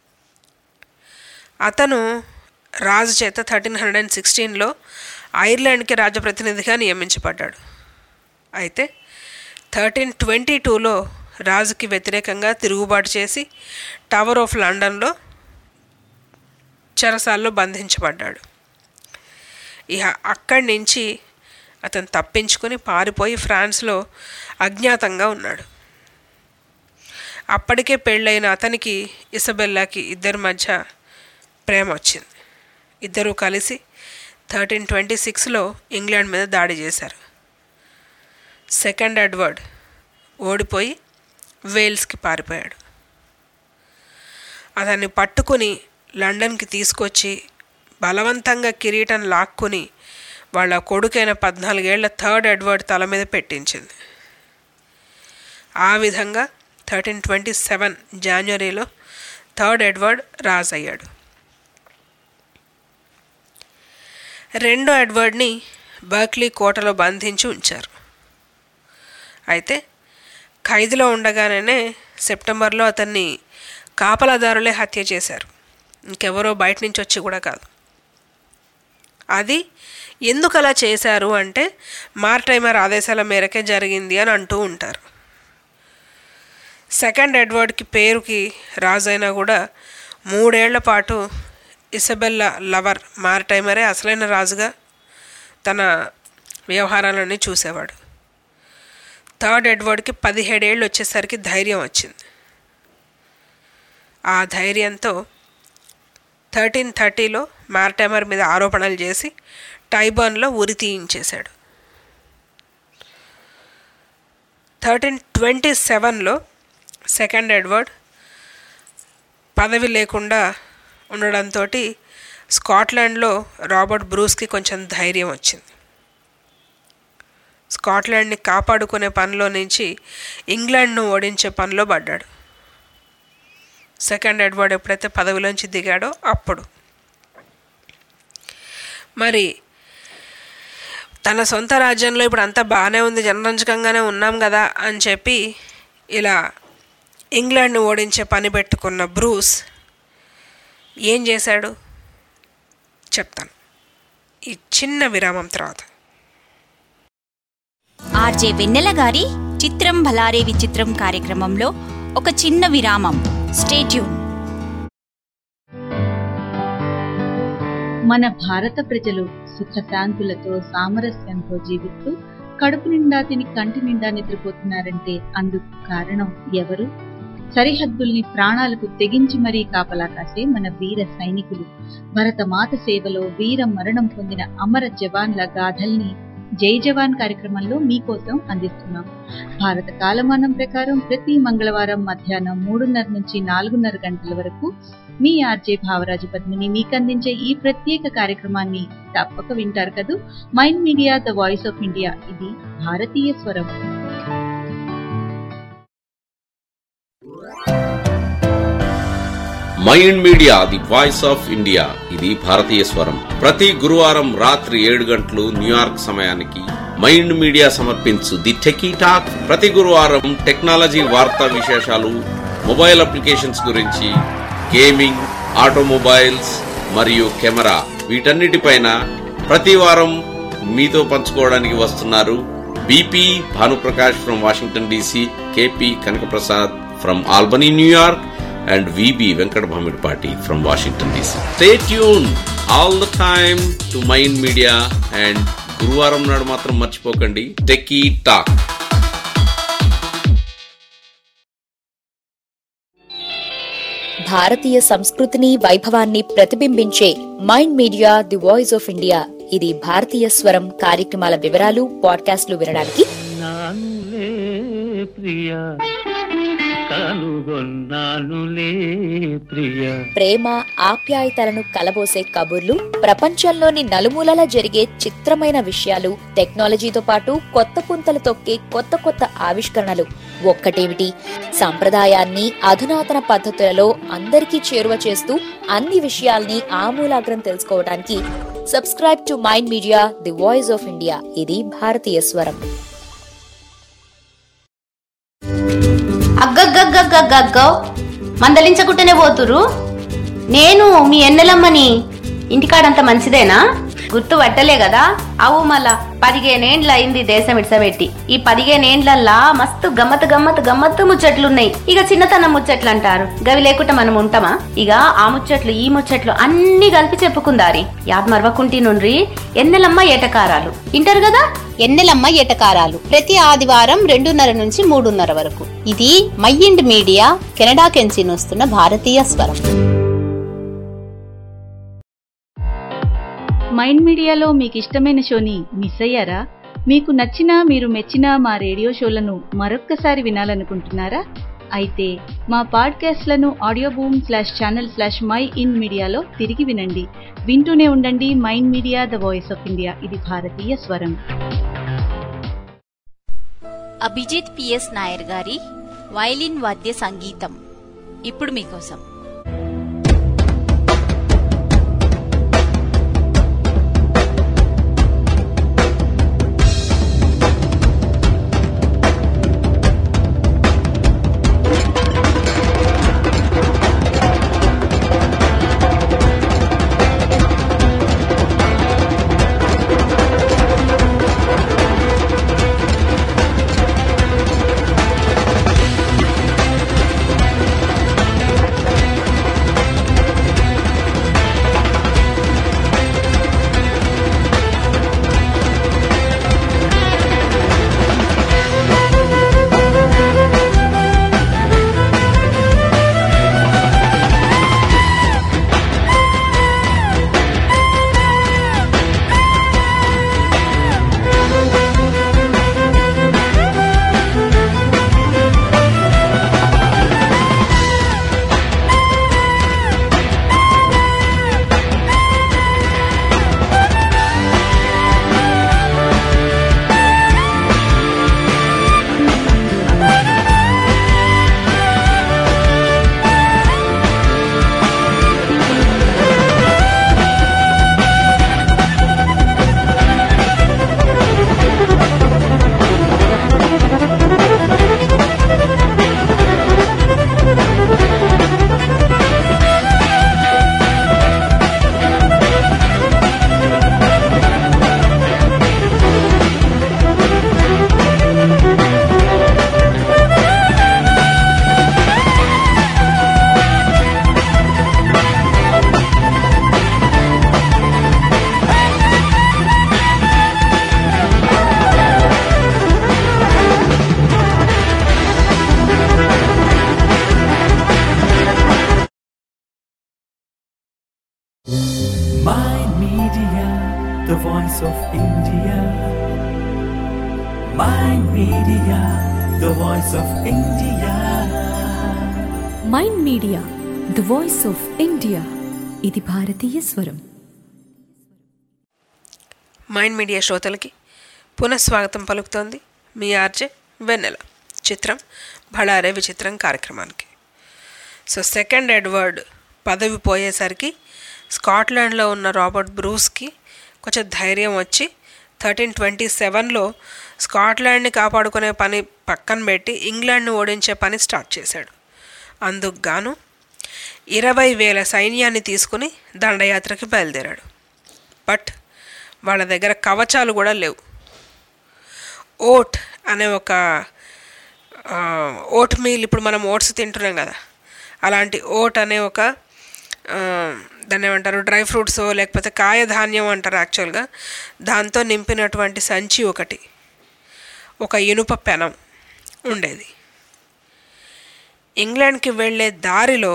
S6: అతను రాజు చేత థర్టీన్ హండ్రెడ్ అండ్ సిక్స్టీన్లో ఐర్లాండ్కి రాజప్రతినిధిగా నియమించబడ్డాడు. అయితే థర్టీన్ ట్వంటీ టూలో రాజుకి వ్యతిరేకంగా తిరుగుబాటు చేసి టవర్ ఆఫ్ లండన్లో చెరసాల్లో బంధించబడ్డాడు. ఇక అక్కడి నుంచి అతను తప్పించుకొని పారిపోయి ఫ్రాన్స్లో అజ్ఞాతంగా ఉన్నాడు. అప్పటికే పెళ్ళైన అతనికి ఇసబెల్లాకి ఇద్దరి మధ్య ప్రేమ వచ్చింది. ఇద్దరూ కలిసి థర్టీన్ ట్వంటీ సిక్స్లో ఇంగ్లాండ్ మీద దాడి చేశారు. సెకండ్ ఎడ్వర్డ్ ఓడిపోయి వేల్స్కి పారిపోయాడు. అతన్ని పట్టుకుని లండన్కి తీసుకొచ్చి బలవంతంగా కిరీటం లాక్కుని వాళ్ళ కొడుకైన పద్నాలుగేళ్ల థర్డ్ ఎడ్వర్డ్ తల మీద పెట్టించింది. ఆ విధంగా థర్టీన్ ట్వంటీ సెవెన్ జనవరిలో థర్డ్ ఎడ్వర్డ్ రాజు అయ్యాడు. రెండో ఎడ్వర్డ్ని బర్క్లీ కోటలో బంధించి ఉంచారు. అయితే ఖైదులో ఉండగానే సెప్టెంబర్లో అతన్ని కాపలాదారులే హత్య చేశారు. ఇంకెవరో బయట నుంచి వచ్చి కూడా కాదు. అది ఎందుకు అలా చేశారు అంటే మార్టైమర్ ఆదేశాల మేరకే జరిగింది అని అంటూ ఉంటారు. సెకండ్ ఎడ్వర్డ్కి పేరుకి రాజైనా కూడా మూడేళ్ల పాటు ఇసబెల్లా లవర్ మార్టైమరే అసలైన రాజుగా తన వ్యవహారాలన్నీ చూసేవాడు. థర్డ్ ఎడ్వర్డ్కి పదిహేడేళ్ళు వచ్చేసరికి ధైర్యం వచ్చింది. ఆ ధైర్యంతో థర్టీన్ థర్టీలో మార్టైమర్ మీద ఆరోపణలు చేసి టైబర్న్లో ఉరి తీయించేశాడు. థర్టీన్ ట్వంటీ సెవెన్లో సెకండ్ ఎడ్వర్డ్ పదవి లేకుండా ఉండడంతో స్కాట్లాండ్లో రాబర్ట్ బ్రూస్కి కొంచెం ధైర్యం వచ్చింది. స్కాట్లాండ్ని కాపాడుకునే పనిలో నుంచి ఇంగ్లాండ్ను ఓడించే పనిలో పడ్డాడు. సెకండ్ ఎడ్వర్డ్ ఎప్పుడైతే పదవిలోంచి దిగాడో అప్పుడు మరి తన సొంత రాజ్యంలో ఇప్పుడు అంతా బాగానే ఉంది, జనరంజకంగానే ఉన్నాం కదా అని చెప్పి ఇలా ఇంగ్లాండ్ని ఓడించే పని పెట్టుకున్న బ్రూస్ ఏం చేశాడు చెప్తాను ఈ చిన్న విరామం తర్వాత.
S7: ఆర్జే వెన్నెల గారి చిత్రం భలారే విచిత్రం కార్యక్రమంలో ఒక చిన్న విరామం. Stay tune.
S8: మన భారత ప్రజలు సుఖశాంతులతో సామరస్యంతో జీవిస్తూ కడుపు నిండా తిని కంటి నిండా నిద్రపోతున్నారంటే అందుకు కారణం ఎవరు? సరిహద్దుల్ని ప్రాణాలకు తెగించి మరీ కాపలా కాసే మన వీర సైనికులు. భరతమాత సేవలో వీర మరణం పొందిన అమర జవాన్ల గాథల్ని జై జవాన్ కార్యక్రమంలో మీకోసం అందిస్తున్నాం. భారత కాలమానం ప్రకారం ప్రతి మంగళవారం మధ్యాహ్నం మూడున్నర నుంచి నాలుగున్నర గంటల వరకు మీ ఆర్జే భావరాజు పద్మిని మీకు అందించే ఈ ప్రత్యేక కార్యక్రమాన్ని తప్పక వింటారు కదూ. Mind media, the voice of India, ఇది భారతీయ స్వరం.
S5: Mind media the voice of India ఇది భారతీయ స్వరం. ప్రతి గురువారం రాత్రి ఏడు గంటలు న్యూయార్క్ సమయానికి మైండ్ మీడియా సమర్పించు ది టెకీ టాక్ ప్రతి గురువారం టెక్నాలజీ వార్తా విశేషాలు, మొబైల్ అప్లికేషన్స్ గురించి, గేమింగ్, ఆటోమొబైల్స్ మరియు కెమెరా వీటన్నిటిపైన ప్రతి వారం మీతో పంచుకోవడానికి వస్తున్నారు BP Bhanuprakash from Washington DC, KP Kanakaprasad from Albany New York and V B Venkat Bhamirpati from Washington D C. Stay tuned all the time to Mind Media and గురువారం నాడు మాత్రం మర్చిపోకండి టెకీ టాక్.
S9: భారతీయ సంస్కృతిని వైభవాన్ని ప్రతిబింబించే mind media the voice of India ఇది భారతీయ స్వరం కార్యక్రమాల వివరాలు పాడ్కాస్ట్లు వినడానికి
S2: నానులే ప్రియా కనుగొన్నానులే ప్రియా.
S9: ప్రేమ ఆప్యాయతలను కలబోసే కబుర్లు, ప్రపంచంలోని నలుమూలల జరిగే చిత్రమైన విషయాలు, టెక్నాలజీతో పాటు కొత్త పుంతలు తొక్కే కొత్త కొత్త ఆవిష్కరణలు, ఒక్కటేమిటి సంప్రదాయాన్ని అధునాతన పద్ధతులలో అందరికీ చేరువ చేస్తూ అన్ని విషయాల్ని ఆమూలాగ్రం తెలుసుకోవడానికి subscribe to mind media the voice of India ఇది భారతీయ స్వరం.
S13: అగ్గగ్గగ్గగ్గగ్గో మందలించకుంటేనే పోతురు. నేను మీ ఎన్నెలమ్మని. ఇంటికాడంత మంచిదేనా? గుర్తు పట్టలే కదా? అవు మళ్ళా పదిహేనేండ్ల అయింది దేశం ఇడ్సబెట్టి. ఈ పదిహేనేండ్లల్లా మస్తు గమ్మత్ గమ్మత్ గమ్మత్తు ముచ్చట్లున్నాయి. ఇక చిన్నతనం ముచ్చట్లు అంటారు, గవి లేకుండా మనం ఉంటామా? ఇక ఆ ముచ్చట్లు ఈ ముచ్చట్లు అన్ని కలిపి చెప్పుకుందారి. యాద్ మరవకుంటి నుండ్రి ఎన్నెలమ్మ ఏటకారాలు ఇంటారు కదా.
S14: ఎన్నెలమ్మ ఏటకారాలు ప్రతి ఆదివారం రెండున్నర నుంచి మూడున్నర వరకు. ఇది మైండ్ మీడియా కెనడా కెంచి వస్తున్న భారతీయ స్వరం.
S8: మైండ్ మీడియాలో మీకు ఇష్టమైన షోని మిస్ అయ్యారా? మీకు నచ్చిన మీరు మెచ్చిన మా రేడియో షోలను మరొక్కసారి వినాలనుకుంటున్నారా? అయితే మా పాడ్కాస్ట్లను audio boom slash channel slash mind మీడియాలో తిరిగి వినండి. వింటూనే ఉండండి mind media the voice of India ఇది భారతీయ స్వరం.
S7: అభిజిత్ పిఎస్ నాయర్ గారి వయలిన్ వాద్య సంగీతం ఇప్పుడు మీకోసం.
S2: Mind Media, the voice of India. Mind Media, the voice of India.
S3: Mind media the voice of India ఇది భారతీయ స్వరం.
S6: మైండ్ మీడియా శ్రోతలకి పునఃస్వాగతం పలుకుతోంది మీ ఆర్జే వెన్నెల. చిత్రం భళారే విచిత్రం కార్యక్రమానికి. సో సెకండ్ ఎడ్వర్డ్ పదవి పోయేసరికి స్కాట్లాండ్లో ఉన్న రాబర్ట్ బ్రూస్కి కొంచెం ధైర్యం వచ్చి థర్టీన్ ట్వంటీ సెవెన్లో స్కాట్లాండ్ని కాపాడుకునే పని పక్కన పెట్టి ఇంగ్లాండ్ని ఓడించే పని స్టార్ట్ చేశాడు. అందుకు గాను ఇరవై వేల సైన్యాన్ని తీసుకుని దండయాత్రకి బయలుదేరాడు. బట్ వాళ్ళ దగ్గర కవచాలు కూడా లేవు. ఓట్ అనే ఒక ఓట్ మీల్, ఇప్పుడు మనం ఓట్స్ తింటున్నాం కదా, అలాంటి ఓట్ అనే ఒక దాన్ని ఏమంటారు, డ్రై ఫ్రూట్స్ లేకపోతే కాయధాన్యం అంటారు యాక్చువల్గా, దాంతో నింపినటువంటి సంచి ఒకటి, ఒక ఇనుప పెనం ఉండేది. ఇంగ్లాండ్కి వెళ్ళే దారిలో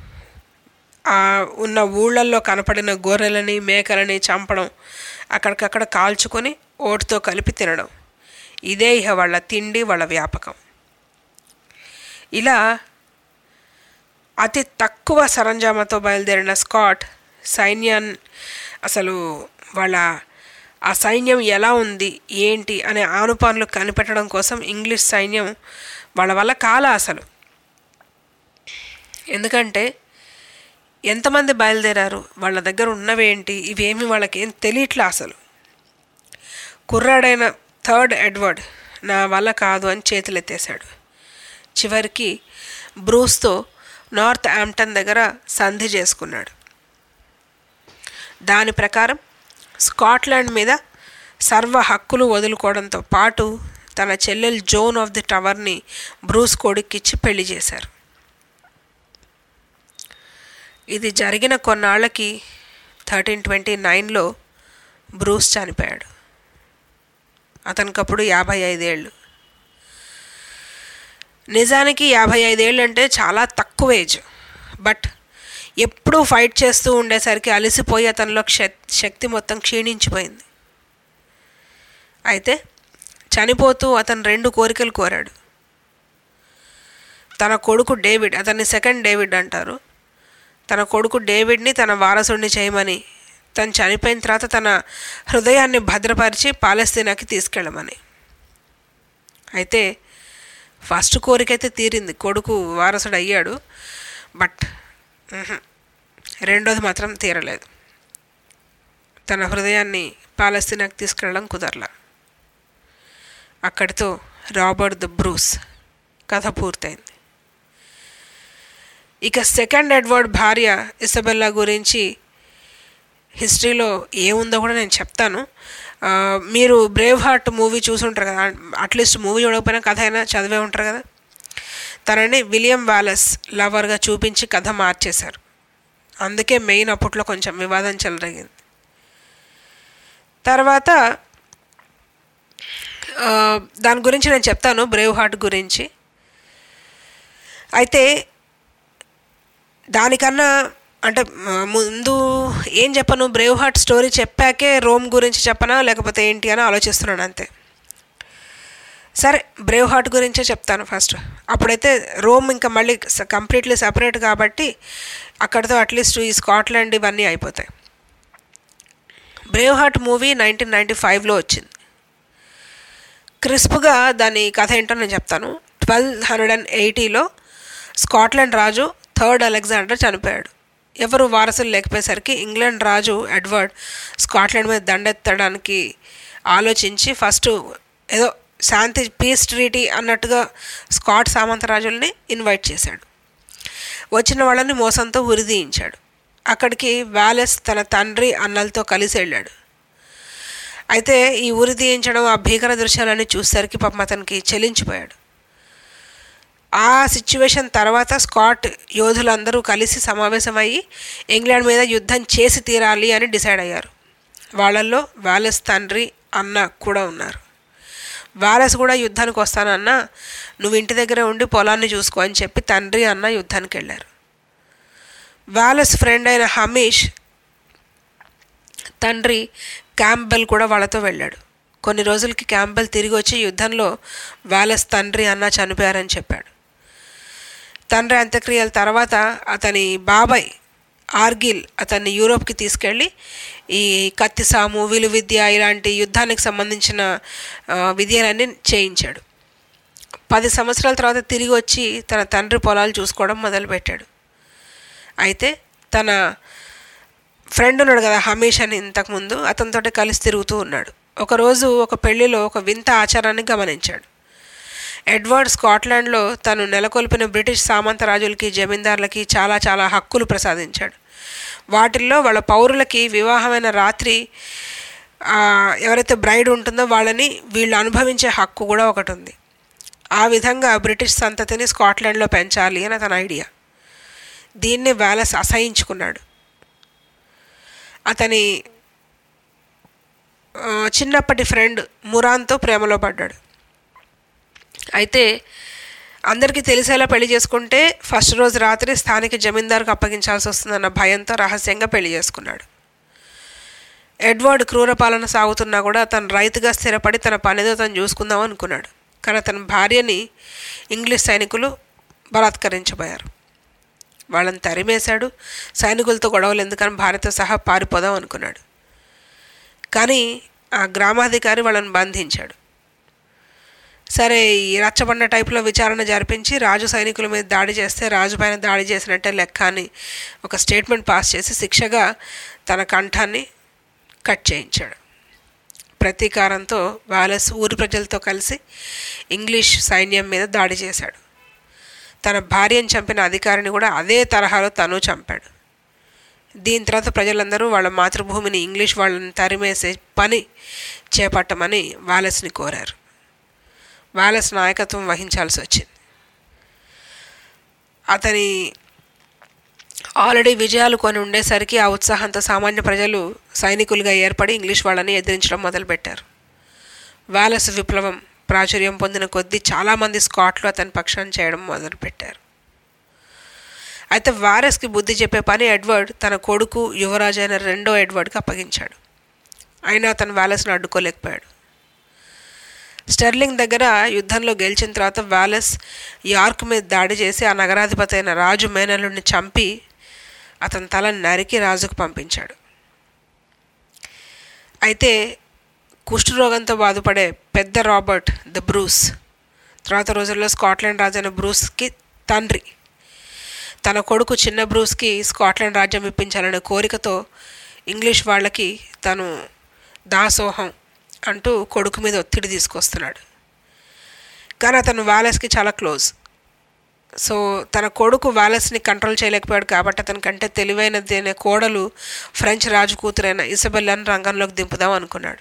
S6: ఉన్న ఊళ్ళల్లో కనపడిన గొర్రెలని మేకలని చంపడం, అక్కడికక్కడ కాల్చుకొని ఓటుతో కలిపి తినడం, ఇదే ఇహ వాళ్ళ తిండి, వాళ్ళ వ్యాపకం. ఇలా అతి తక్కువ సరంజామాతో బయలుదేరిన స్కాట్ సైన్యాన్ని అసలు వాళ్ళ ఆ సైన్యం ఎలా ఉంది ఏంటి అనే ఆనుపానులు కనిపెట్టడం కోసం ఇంగ్లీష్ సైన్యం వాళ్ళ వల్ల కాల అసలు. ఎందుకంటే ఎంతమంది బయలుదేరారు, వాళ్ళ దగ్గర ఉన్నవేంటి, ఇవేమి వాళ్ళకి ఏం తెలియట్లా అసలు. కుర్రాడైన థర్డ్ ఎడ్వర్డ్ నా వల్ల కాదు అని చేతులెత్తేశాడు. చివరికి బ్రూస్తో నార్త్ యాంప్టన్ దగ్గర సంధి చేసుకున్నాడు. దాని ప్రకారం స్కాట్లాండ్ మీద సర్వ హక్కులు వదులుకోవడంతో పాటు తన చెల్లెలు జోన్ ఆఫ్ ది టవర్ని బ్రూస్ కొడుక్కిచ్చి పెళ్లి చేశారు. ఇది జరిగిన కొన్నాళ్ళకి థర్టీన్ ట్వంటీ నైన్లో బ్రూస్ చనిపోయాడు. అతనికప్పుడు యాభై ఐదేళ్ళు. నిజానికి యాభై ఐదేళ్ళు అంటే చాలా తక్కువ ఏజ్. బట్ ఎప్పుడూ ఫైట్ చేస్తూ ఉండేసరికి అలసిపోయి అతనిలో శక్తి మొత్తం క్షీణించిపోయింది. అయితే చనిపోతూ అతను రెండు కోరికలు కోరాడు. తన కొడుకు డేవిడ్, అతన్ని సెకండ్ డేవిడ్ అంటారు, తన కొడుకు డేవిడ్ని తన వారసుడిని చేయమని, తను చనిపోయిన తర్వాత తన హృదయాన్ని భద్రపరిచి పాలస్తీనాకి తీసుకెళ్ళమని. అయితే ఫస్ట్ కోరిక అయితే తీరింది, కొడుకు వారసుడు అయ్యాడు. బట్ రెండోది మాత్రం తీరలేదు. తన హృదయాన్ని పాలస్తీనాకి తీసుకెళ్ళడం కుదరలా. అక్కడితో రాబర్ట్ ద బ్రూస్ కథ పూర్తయింది. ఇక సెకండ్ ఎడ్వర్డ్ భార్య ఇసబెల్లా గురించి హిస్టరీలో ఏముందో కూడా నేను చెప్తాను. మీరు బ్రేవ్ హార్ట్ మూవీ చూసుంటారు కదా, అట్లీస్ట్ మూవీ చూడకపోయినా కథ అయినా చదివే ఉంటారు కదా. తనని విలియం వాలెస్ లవర్గా చూపించి కథ మార్చేశారు. అందుకే మెయిన్ అప్పట్లో కొంచెం వివాదం చెలరేగింది. తర్వాత దాని గురించి నేను చెప్తాను, బ్రేవ్ హార్ట్ గురించి. అయితే దానికన్నా అంటే ముందు ఏం చెప్పను, బ్రేవ్ హార్ట్ స్టోరీ చెప్పాకే రోమ్ గురించి చెప్పనా లేకపోతే ఏంటి అని ఆలోచిస్తున్నాను అంతే. సరే, బ్రేవ్ హార్ట్ గురించే చెప్తాను ఫస్ట్. అప్పుడైతే రోమ్ ఇంకా మళ్ళీ కంప్లీట్లీ సపరేట్ కాబట్టి అక్కడితో అట్లీస్ట్ ఈ స్కాట్లాండ్ ఇవన్నీ అయిపోతాయి. Brave heart movie nineteen ninety ఫైవ్లో వచ్చింది. క్రిస్ప్గా దాని కథ ఏంటో నేను చెప్తాను. ట్వెల్వ్ హండ్రెడ్ అండ్ ఎయిటీలో స్కాట్లాండ్ రాజు థర్డ్ అలెగ్జాండర్ చనిపోయాడు. ఎవరు వారసులు లేకపోయేసరికి ఇంగ్లాండ్ రాజు ఎడ్వర్డ్ స్కాట్లాండ్ మీద దండెత్తడానికి ఆలోచించి ఫస్ట్ ఏదో శాంతి పీస్ ట్రీటీ అన్నట్టుగా స్కాట్ సామంత రాజుల్ని ఇన్వైట్ చేశాడు. వచ్చిన వాళ్ళని మోసంతో ఉరిదీయించాడు. అక్కడికి వాలెస్ తన తండ్రి అన్నలతో కలిసి వెళ్ళాడు. అయితే ఈ ఉరిదీయించడం, ఆ భీకర దృశ్యాలన్నీ చూసేసరికి పాపం అతనికి చెలించిపోయాడు. ఆ సిచ్యువేషన్ తర్వాత స్కాట్ యోధులందరూ కలిసి సమావేశమయ్యి ఇంగ్లాండ్ మీద యుద్ధం చేసి తీరాలి అని డిసైడ్ అయ్యారు. వాళ్ళల్లో వాలెస్ తండ్రి అన్న కూడా ఉన్నారు. వాలెస్ కూడా యుద్ధానికి వస్తానన్నా నువ్వు ఇంటి దగ్గరే ఉండి పొలాన్ని చూసుకో అని చెప్పి తండ్రి అన్న యుద్ధానికి వెళ్ళారు. వాలెస్ ఫ్రెండ్ అయిన హమీష్ తండ్రి క్యాంప్బెల్ కూడా వాళ్ళతో వెళ్ళాడు. కొన్ని రోజులకి క్యాంప్బెల్ తిరిగి వచ్చి యుద్ధంలో వాలెస్ తండ్రి అన్న చనిపోయారని చెప్పాడు. తండ్రి అంత్యక్రియల తర్వాత అతని బాబాయ్ ఆర్గిల్ అతన్ని యూరోప్కి తీసుకెళ్ళి ఈ కత్తి సాము, విలు విద్య ఇలాంటి యుద్ధానికి సంబంధించిన విద్యలన్నీ చేయించాడు. పది సంవత్సరాల తర్వాత తిరిగి వచ్చి తన తండ్రి పొలాలు చూసుకోవడం మొదలుపెట్టాడు. అయితే తన ఫ్రెండ్ ఉన్నాడు కదా హమీష్ అని ఇంతకుముందు, అతనితోటి కలిసి తిరుగుతూ ఉన్నాడు. ఒకరోజు ఒక పెళ్లిలో ఒక వింత ఆచారాన్ని గమనించాడు. ఎడ్వర్డ్ స్కాట్లాండ్లో తను నెలకొల్పిన బ్రిటిష్ సామంతరాజులకి జమీందారులకి చాలా చాలా హక్కులు ప్రసాదించాడు. వాటిల్లో వాళ్ళ పౌరులకి వివాహమైన రాత్రి ఎవరైతే బ్రైడ్ ఉంటుందో వాళ్ళని వీళ్ళు అనుభవించే హక్కు కూడా ఒకటి ఉంది. ఆ విధంగా బ్రిటిష్ సంతతిని స్కాట్లాండ్లో పెంచాలి అని అతని ఐడియా. దీన్ని వ్యాలెస్ అసహించుకున్నాడు. అతని చిన్నప్పటి ఫ్రెండ్ మురాన్తో ప్రేమలో పడ్డాడు. అయితే అందరికీ తెలిసేలా పెళ్లి చేసుకుంటే ఫస్ట్ రోజు రాత్రి స్థానిక జమీందారుకు అప్పగించాల్సి వస్తుందన్న భయంతో రహస్యంగా పెళ్లి చేసుకున్నాడు. ఎడ్వర్డ్ క్రూరపాలన సాగుతున్నా కూడా తను రైతుగా స్థిరపడి తన పనితో తను చూసుకుందాం అనుకున్నాడు. కానీ తన భార్యని ఇంగ్లీష్ సైనికులు బలాత్కరించబోయారు. వాళ్ళని తరిమేశాడు. సైనికులతో గొడవలు ఎందుకని భార్యతో సహా పారిపోదాం అనుకున్నాడు. కానీ ఆ గ్రామాధికారి వాళ్ళని బంధించాడు. సరే, ఈ రచ్చబండ టైప్లో విచారణ జరిపించి రాజు సైనికుల మీద దాడి చేస్తే రాజు పైన దాడి చేసినట్టే లెక్క అని ఒక స్టేట్మెంట్ పాస్ చేసి శిక్షగా తన కంఠాన్ని కట్ చేయించాడు. ప్రతీకారంతో వ్యాలెస్ ఊరి ప్రజలతో కలిసి ఇంగ్లీష్ సైన్యం మీద దాడి చేశాడు. తన భార్యను చంపిన అధికారిని కూడా అదే తరహాలో తను చంపాడు. దీని తర్వాత ప్రజలందరూ వాళ్ళ మాతృభూమిని ఇంగ్లీష్ వాళ్ళని తరిమేసే పని చేపట్టమని వ్యాలెస్ని కోరారు. వ్యాలెస్ నాయకత్వం వహించాల్సి వచ్చింది. అతని ఆల్రెడీ విజయాలు కొని ఉండేసరికి ఆ ఉత్సాహంతో సామాన్య ప్రజలు సైనికులుగా ఏర్పడి ఇంగ్లీష్ వాళ్ళని ఎదిరించడం మొదలుపెట్టారు. వ్యాలెస్ విప్లవం ప్రాచుర్యం పొందిన కొద్దీ చాలామంది స్కాట్లు అతని పక్షాన్ని చేయడం మొదలుపెట్టారు. అయితే వ్యాలెస్కి బుద్ధి చెప్పే పని ఎడ్వర్డ్ తన కొడుకు యువరాజు అయిన రెండో ఎడ్వర్డ్కి అప్పగించాడు. అయినా అతను వ్యాలెస్ను అడ్డుకోలేకపోయాడు. స్టెర్లింగ్ దగ్గర యుద్ధంలో గెలిచిన తర్వాత వ్యాలెస్ యార్క్ మీద దాడి చేసి ఆ నగరాధిపతి అయిన రాజు మేనల్లుడిని చంపి అతని తల నరికి రాజుకు పంపించాడు. అయితే కుష్ఠరోగంతో బాధపడే పెద్ద రాబర్ట్ ద బ్రూస్ తర్వాత రోజుల్లో స్కాట్లాండ్ రాజు అయిన బ్రూస్కి తండ్రి తన కొడుకు చిన్న బ్రూస్కి స్కాట్లాండ్ రాజ్యం ఇప్పించాలనే కోరికతో ఇంగ్లీష్ వాళ్ళకి తను దాసోహం అంటూ కొడుకు మీద ఒత్తిడి తీసుకొస్తున్నాడు. కానీ అతను వ్యాలెస్కి చాలా క్లోజ్. సో తన కొడుకు వ్యాలెస్ని కంట్రోల్ చేయలేకపోయాడు కాబట్టి అతని కంటే తెలివైనదైన కోడలు ఫ్రెంచ్ రాజు కూతురైన ఇసబెల్లాను రంగంలోకి దింపుదాం అనుకున్నాడు.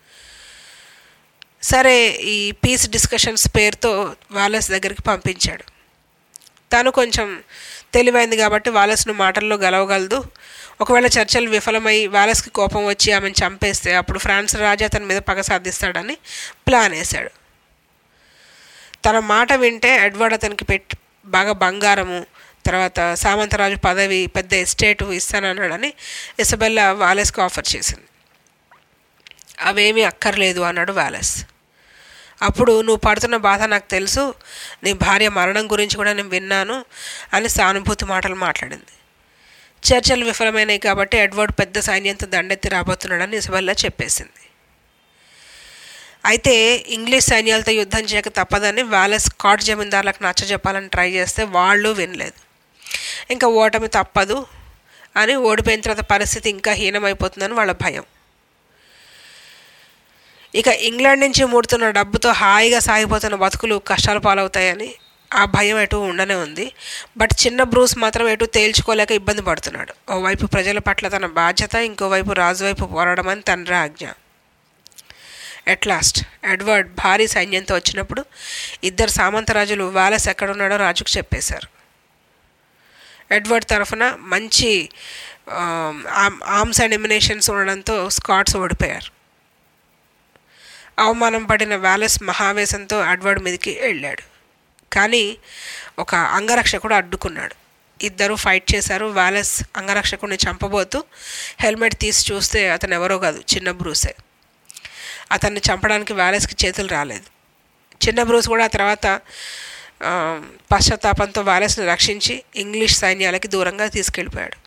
S6: సరే, ఈ పీస్ డిస్కషన్స్ పేరుతో వ్యాలెస్ దగ్గరికి పంపించాడు. తను కొంచెం తెలివైంది కాబట్టి వ్యాలెస్ను మాటల్లో గెలవగలదు. ఒకవేళ చర్చలు విఫలమై వ్యాలెస్కి కోపం వచ్చి ఆమెను చంపేస్తే అప్పుడు ఫ్రాన్స్ రాజు అతని మీద పగ సాధిస్తాడని ప్లాన్ వేశాడు. తన మాట వింటే ఎడ్వర్డ్ అతనికి పెట్టి బాగా బంగారము, తర్వాత సామంతరాజు పదవి, పెద్ద ఎస్టేటు ఇస్తానన్నాడని ఇసబెల్లా వ్యాలెస్కి ఆఫర్ చేసింది. అవేమీ అక్కర్లేదు అన్నాడు వ్యాలెస్. అప్పుడు నువ్వు పడుతున్న బాధ నాకు తెలుసు, నీ భార్య మరణం గురించి కూడా నేను విన్నాను అని సానుభూతి మాటలు మాట్లాడింది. చర్చలు విఫలమైనాయి కాబట్టి ఎడ్వర్డ్ పెద్ద సైన్యంతో దండెత్తి రాబోతున్నాడని ఇసబెల్లా చెప్పేసింది. అయితే ఇంగ్లీష్ సైన్యాలతో యుద్ధం చేయక తప్పదని వ్యాలెస్ స్కాట్ జమీందారులకు నచ్చజెప్పాలని ట్రై చేస్తే వాళ్ళు వినలేదు. ఇంకా ఓటమి తప్పదు అని, ఓడిపోయిన తర్వాత పరిస్థితి ఇంకా హీనమైపోతుందని వాళ్ళ భయం. ఇక ఇంగ్లాండ్ నుంచి ముడుతున్న డబ్బుతో హాయిగా సాగిపోతున్న బతుకులు కష్టాలు పాలవుతాయని ఆ భయం ఎటు ఉండనే ఉంది. బట్ చిన్న బ్రూస్ మాత్రం ఎటు తేల్చుకోలేక ఇబ్బంది పడుతున్నాడు. ఓవైపు ప్రజల పట్ల తన బాధ్యత, ఇంకోవైపు రాజు వైపు పోరాడడం అని తండ్రి ఆజ్ఞ. ఎట్ లాస్ట్ ఎడ్వర్డ్ భారీ సైన్యంతో వచ్చినప్పుడు ఇద్దరు సామంతరాజులు వ్యాలెస్ ఎక్కడున్నాడో రాజుకు చెప్పేశారు. ఎడ్వర్డ్ తరఫున మంచి ఆర్మ్స్ అండ్ ఎమ్యునేషన్స్ ఉండడంతో స్కాట్స్ ఓడిపోయారు. అవమానం పడిన వ్యాలెస్ మహావేశంతో ఎడ్వర్డ్ మీదకి వెళ్ళాడు. కానీ ఒక అంగరక్షకుడు అడ్డుకున్నాడు. ఇద్దరు ఫైట్ చేశారు. వ్యాలెస్ అంగరక్షకుడిని చంపబోతూ హెల్మెట్ తీసి చూస్తే అతను ఎవరో కాదు, చిన్న బ్రూసే. అతన్ని చంపడానికి వ్యాలెస్కి చేతులు రాలేదు. చిన్న బ్రూస్ కూడా ఆ తర్వాత పశ్చాత్తాపంతో వ్యాలెస్ని రక్షించి ఇంగ్లీష్ సైన్యాలకి దూరంగా తీసుకెళ్ళిపోయాడు.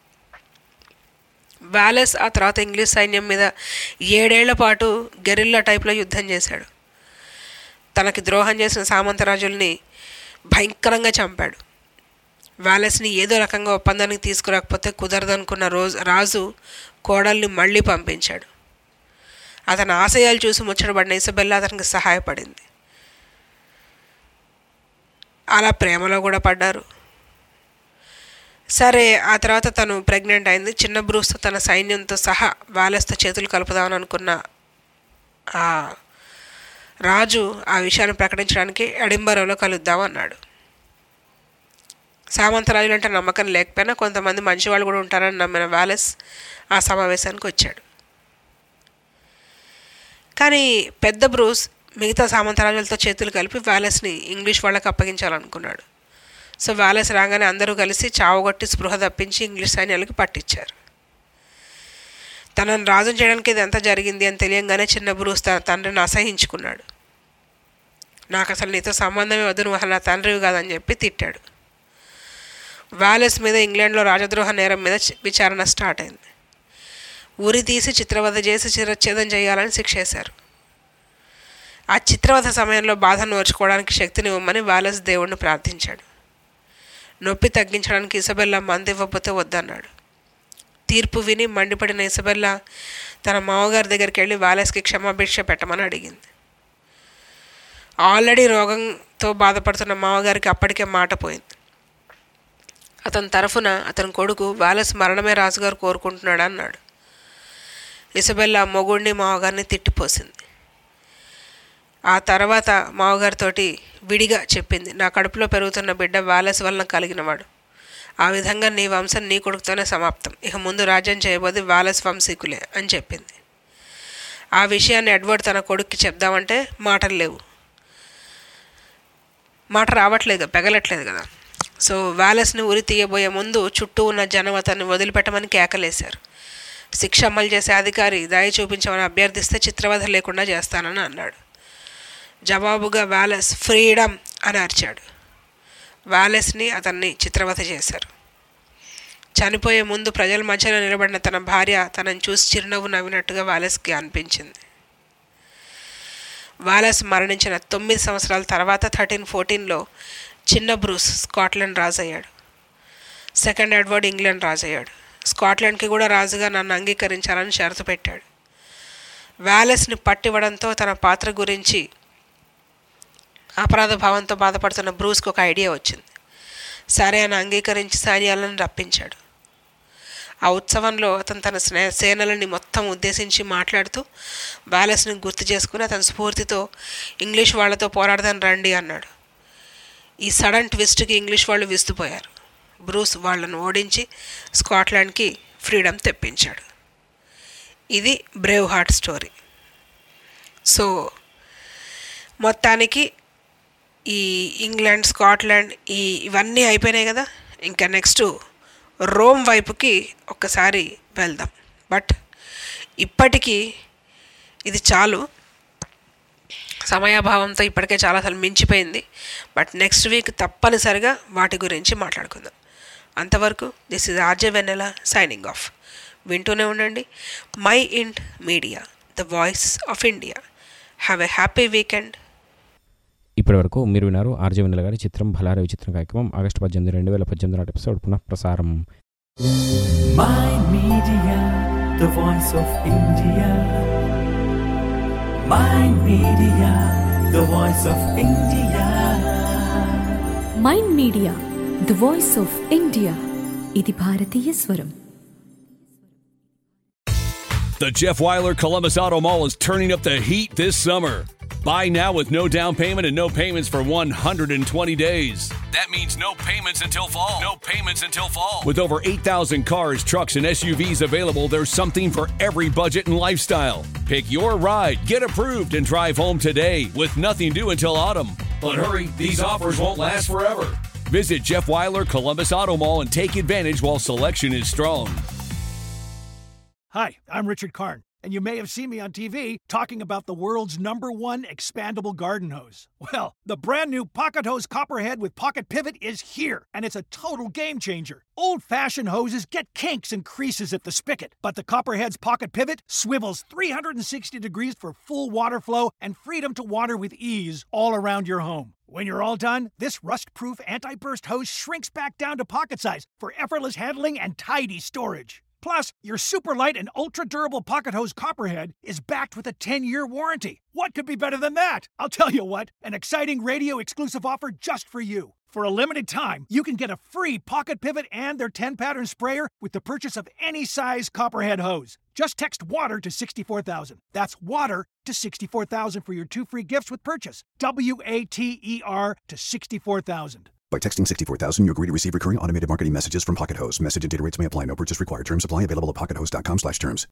S6: వ్యాలెస్ ఆ తర్వాత ఇంగ్లీష్ సైన్యం మీద ఏడేళ్ల పాటు గెరిల్లా టైప్లో యుద్ధం చేశాడు. తనకి ద్రోహం చేసిన సామంతరాజుల్ని భయంకరంగా చంపాడు. వ్యాలెస్ని ఏదో రకంగా ఒప్పందానికి తీసుకురాకపోతే కుదరదనుకున్న రోజు రాజు కోడల్ని మళ్ళీ పంపించాడు. అతని ఆశయాలు చూసి ముచ్చటపడిన ఇసబెల్లా అతనికి సహాయపడింది. అలా ప్రేమలో కూడా పడ్డారు. సరే, ఆ తర్వాత తను ప్రెగ్నెంట్ అయింది. చిన్న బ్రూస్తో తన సైన్యంతో సహా వ్యాలెస్తో చేతులు కలుపుదామని అనుకున్న ఆ రాజు ఆ విషయాన్ని ప్రకటించడానికి ఎడింబరోలో కలుద్దాం అన్నాడు. సామంతరాజులు అంటే నమ్మకం లేకపోయినా కొంతమంది మంచివాళ్ళు కూడా ఉంటారని నమ్మిన వ్యాలెస్ ఆ సమావేశానికి వచ్చాడు. కానీ పెద్ద బ్రూస్ మిగతా సామంతరాజులతో చేతులు కలిపి వ్యాలెస్ని ఇంగ్లీష్ వాళ్ళకి అప్పగించాలనుకున్నాడు. సో వ్యాలెస్ రాగానే అందరూ కలిసి చావుగొట్టి స్పృహ తప్పించి ఇంగ్లీష్ సైన్యాలకి పట్టించారు. తనను రాజును చేయడానికి ఇది ఎంత జరిగింది అని తెలియంగానే చిన్న బ్రూస్ తన తండ్రిని అసహించుకున్నాడు. నాకు అసలు నీతో సంబంధమే వద్దు, నువ్వు అసలు నా తండ్రివి కాదని చెప్పి తిట్టాడు. వ్యాలెస్ మీద ఇంగ్లాండ్లో రాజద్రోహ నేరం మీద విచారణ స్టార్ట్ అయింది. ఉరి తీసి చిత్రవధ చేసి చిరచ్ఛేదం చేయాలని శిక్ష వేశారు. ఆ చిత్రవధ సమయంలో బాధను ఓర్చుకోవడానికి శక్తిని ఇవ్వమని వ్యాలెస్ దేవుణ్ణి ప్రార్థించాడు. నొప్పి తగ్గించడానికి ఇసబెల్లా మందు ఇవ్వకపోతే వద్దన్నాడు. తీర్పు విని మండిపడిన ఇసబెల్లా తన మామగారి దగ్గరికి వెళ్ళి వ్యాలెస్కి క్షమాభిక్ష పెట్టమని అడిగింది. ఆల్రెడీ రోగంతో బాధపడుతున్న మామగారికి అప్పటికే మాట పోయింది. అతని తరఫున అతని కొడుకు వ్యాలెస్ మరణమే రాజుగారు కోరుకుంటున్నాడు అన్నాడు. ఇసబెల్లా మొగుడిని మామగారిని తిట్టిపోసింది. ఆ తర్వాత మామగారితోటి విడిగా చెప్పింది, నా కడుపులో పెరుగుతున్న బిడ్డ వ్యాలెస్ వలన కలిగినవాడు. ఆ విధంగా నీ వంశం నీ కొడుకుతోనే సమాప్తం. ఇక ముందు రాజ్యం చేయబోది వ్యాలెస్ వంశీకులే అని చెప్పింది. ఆ విషయాన్ని ఎడ్వర్డ్ తన కొడుక్కి చెప్దామంటే మాటలు లేవు. మాట రావట్లేదు, పెగలట్లేదు కదా. సో వ్యాలెస్ని ఉరి తీయబోయే ముందు చుట్టూ ఉన్న జనం అతన్ని వదిలిపెట్టమని కేకలేశారు. శిక్ష అమలు చేసే అధికారి దయ చూపించమని అభ్యర్థిస్తే చిత్రవధ లేకుండా చేస్తానని అన్నాడు. జవాబుగా వ్యాలెస్ ఫ్రీడమ్ అని అరిచాడు. వ్యాలెస్ని అతన్ని చిత్రవధ చేశారు. చనిపోయే ముందు ప్రజల మధ్యలో నిలబడిన తన భార్య తనని చూసి చిరునవ్వు నవ్వినట్టుగా వ్యాలెస్కి అనిపించింది. వ్యాలెస్ మరణించిన తొమ్మిది సంవత్సరాల తర్వాత థర్టీన్ ఫోర్టీన్లో చిన్న బ్రూస్ స్కాట్లాండ్ రాజు అయ్యాడు. సెకండ్ ఎడ్వర్డ్ ఇంగ్లాండ్ రాజు అయ్యాడు. స్కాట్లాండ్కి కూడా రాజుగా నన్ను అంగీకరించాలని షరతు పెట్టాడు. వ్యాలెస్ని పట్టివ్వడంతో తన పాత్ర గురించి అపరాధ భావంతో బాధపడుతున్న బ్రూస్కి ఒక ఐడియా వచ్చింది. సరే అని అంగీకరించి సైన్యాలను రప్పించాడు. ఆ ఉత్సవంలో అతను తన స్నే సేనలని మొత్తం ఉద్దేశించి మాట్లాడుతూ వ్యాలెస్ని గుర్తు చేసుకుని అతని స్ఫూర్తితో ఇంగ్లీష్ వాళ్ళతో పోరాడదాని రండి అన్నాడు. ఈ సడన్ ట్విస్ట్కి ఇంగ్లీష్ వాళ్ళు విస్తుపోయారు. బ్రూస్ వాళ్ళను ఓడించి స్కాట్లాండ్కి ఫ్రీడమ్ తెప్పించాడు. ఇది బ్రేవ్ హార్ట్ స్టోరీ. సో మొత్తానికి ఈ ఇంగ్లాండ్, స్కాట్లాండ్ ఈ ఇవన్నీ అయిపోయినాయి కదా. ఇంకా నెక్స్ట్ రోమ్ వైపుకి ఒక్కసారి వెళ్దాం. బట్ ఇప్పటికీ ఇది చాలు, సమయాభావంతో ఇప్పటికే చాలాసార్లు మించిపోయింది. బట్ నెక్స్ట్ వీక్ తప్పనిసరిగా వాటి గురించి మాట్లాడుకుందాం. అంతవరకు this is RJ Vennela signing off. వింటూనే ఉండండి mind media, the voice of India. Have a happy weekend.
S4: ఇప్పటి వరకు మీరు విన్నారు ఆర్జే వెన్నెల గారి చిత్రం భలారే విచిత్రం కార్యక్రమం ఆగస్టు పద్దెనిమిది రెండు వేల పద్దెనిమిది నాటి ఎపిసోడ్ పునః ప్రసారం.
S2: My media, the voice of India. My media, the voice of India.
S3: Mind media, the voice of India. ఇది భారతీయ స్వరం.
S1: The Jeff Weiler Columbus Auto Mall is turning up the heat this summer. Buy now with no down payment and no payments for one hundred twenty days. That means no payments until fall. No payments until fall. With over eight thousand cars, trucks, and S U Vs available, there's something for every budget and lifestyle. Pick your ride, get approved, and drive home today with nothing due until autumn. But hurry, these offers won't last forever. Visit Jeff Weiler Columbus Auto Mall and take advantage while selection is strong.
S15: Hi, I'm Richard Karn, and you may have seen me on T V talking about the world's number one expandable garden hose. Well, the brand new Pocket Hose Copperhead with Pocket Pivot is here, and it's a total game changer. Old-fashioned hoses get kinks and creases at the spigot, but the Copperhead's Pocket Pivot swivels three hundred sixty degrees for full water flow and freedom to water with ease all around your home. When you're all done, this rust-proof anti-burst hose shrinks back down to pocket size for effortless handling and tidy storage. Plus, your super light and ultra-durable pocket hose Copperhead is backed with a ten-year warranty. What could be better than that? I'll tell you what, an exciting radio-exclusive offer just for you. For a limited time, you can get a free Pocket Pivot and their ten-pattern sprayer with the purchase of any size Copperhead hose. Just text WATER to sixty-four thousand. That's WATER to sixty-four thousand for your two free gifts with purchase. W A T E R to sixty-four thousand.
S16: By texting sixty-four thousand, you agree to receive recurring automated marketing messages from Pocket Hose. Message and data rates may apply. No purchase required. Terms apply. Available at pocket hose dot com slash terms.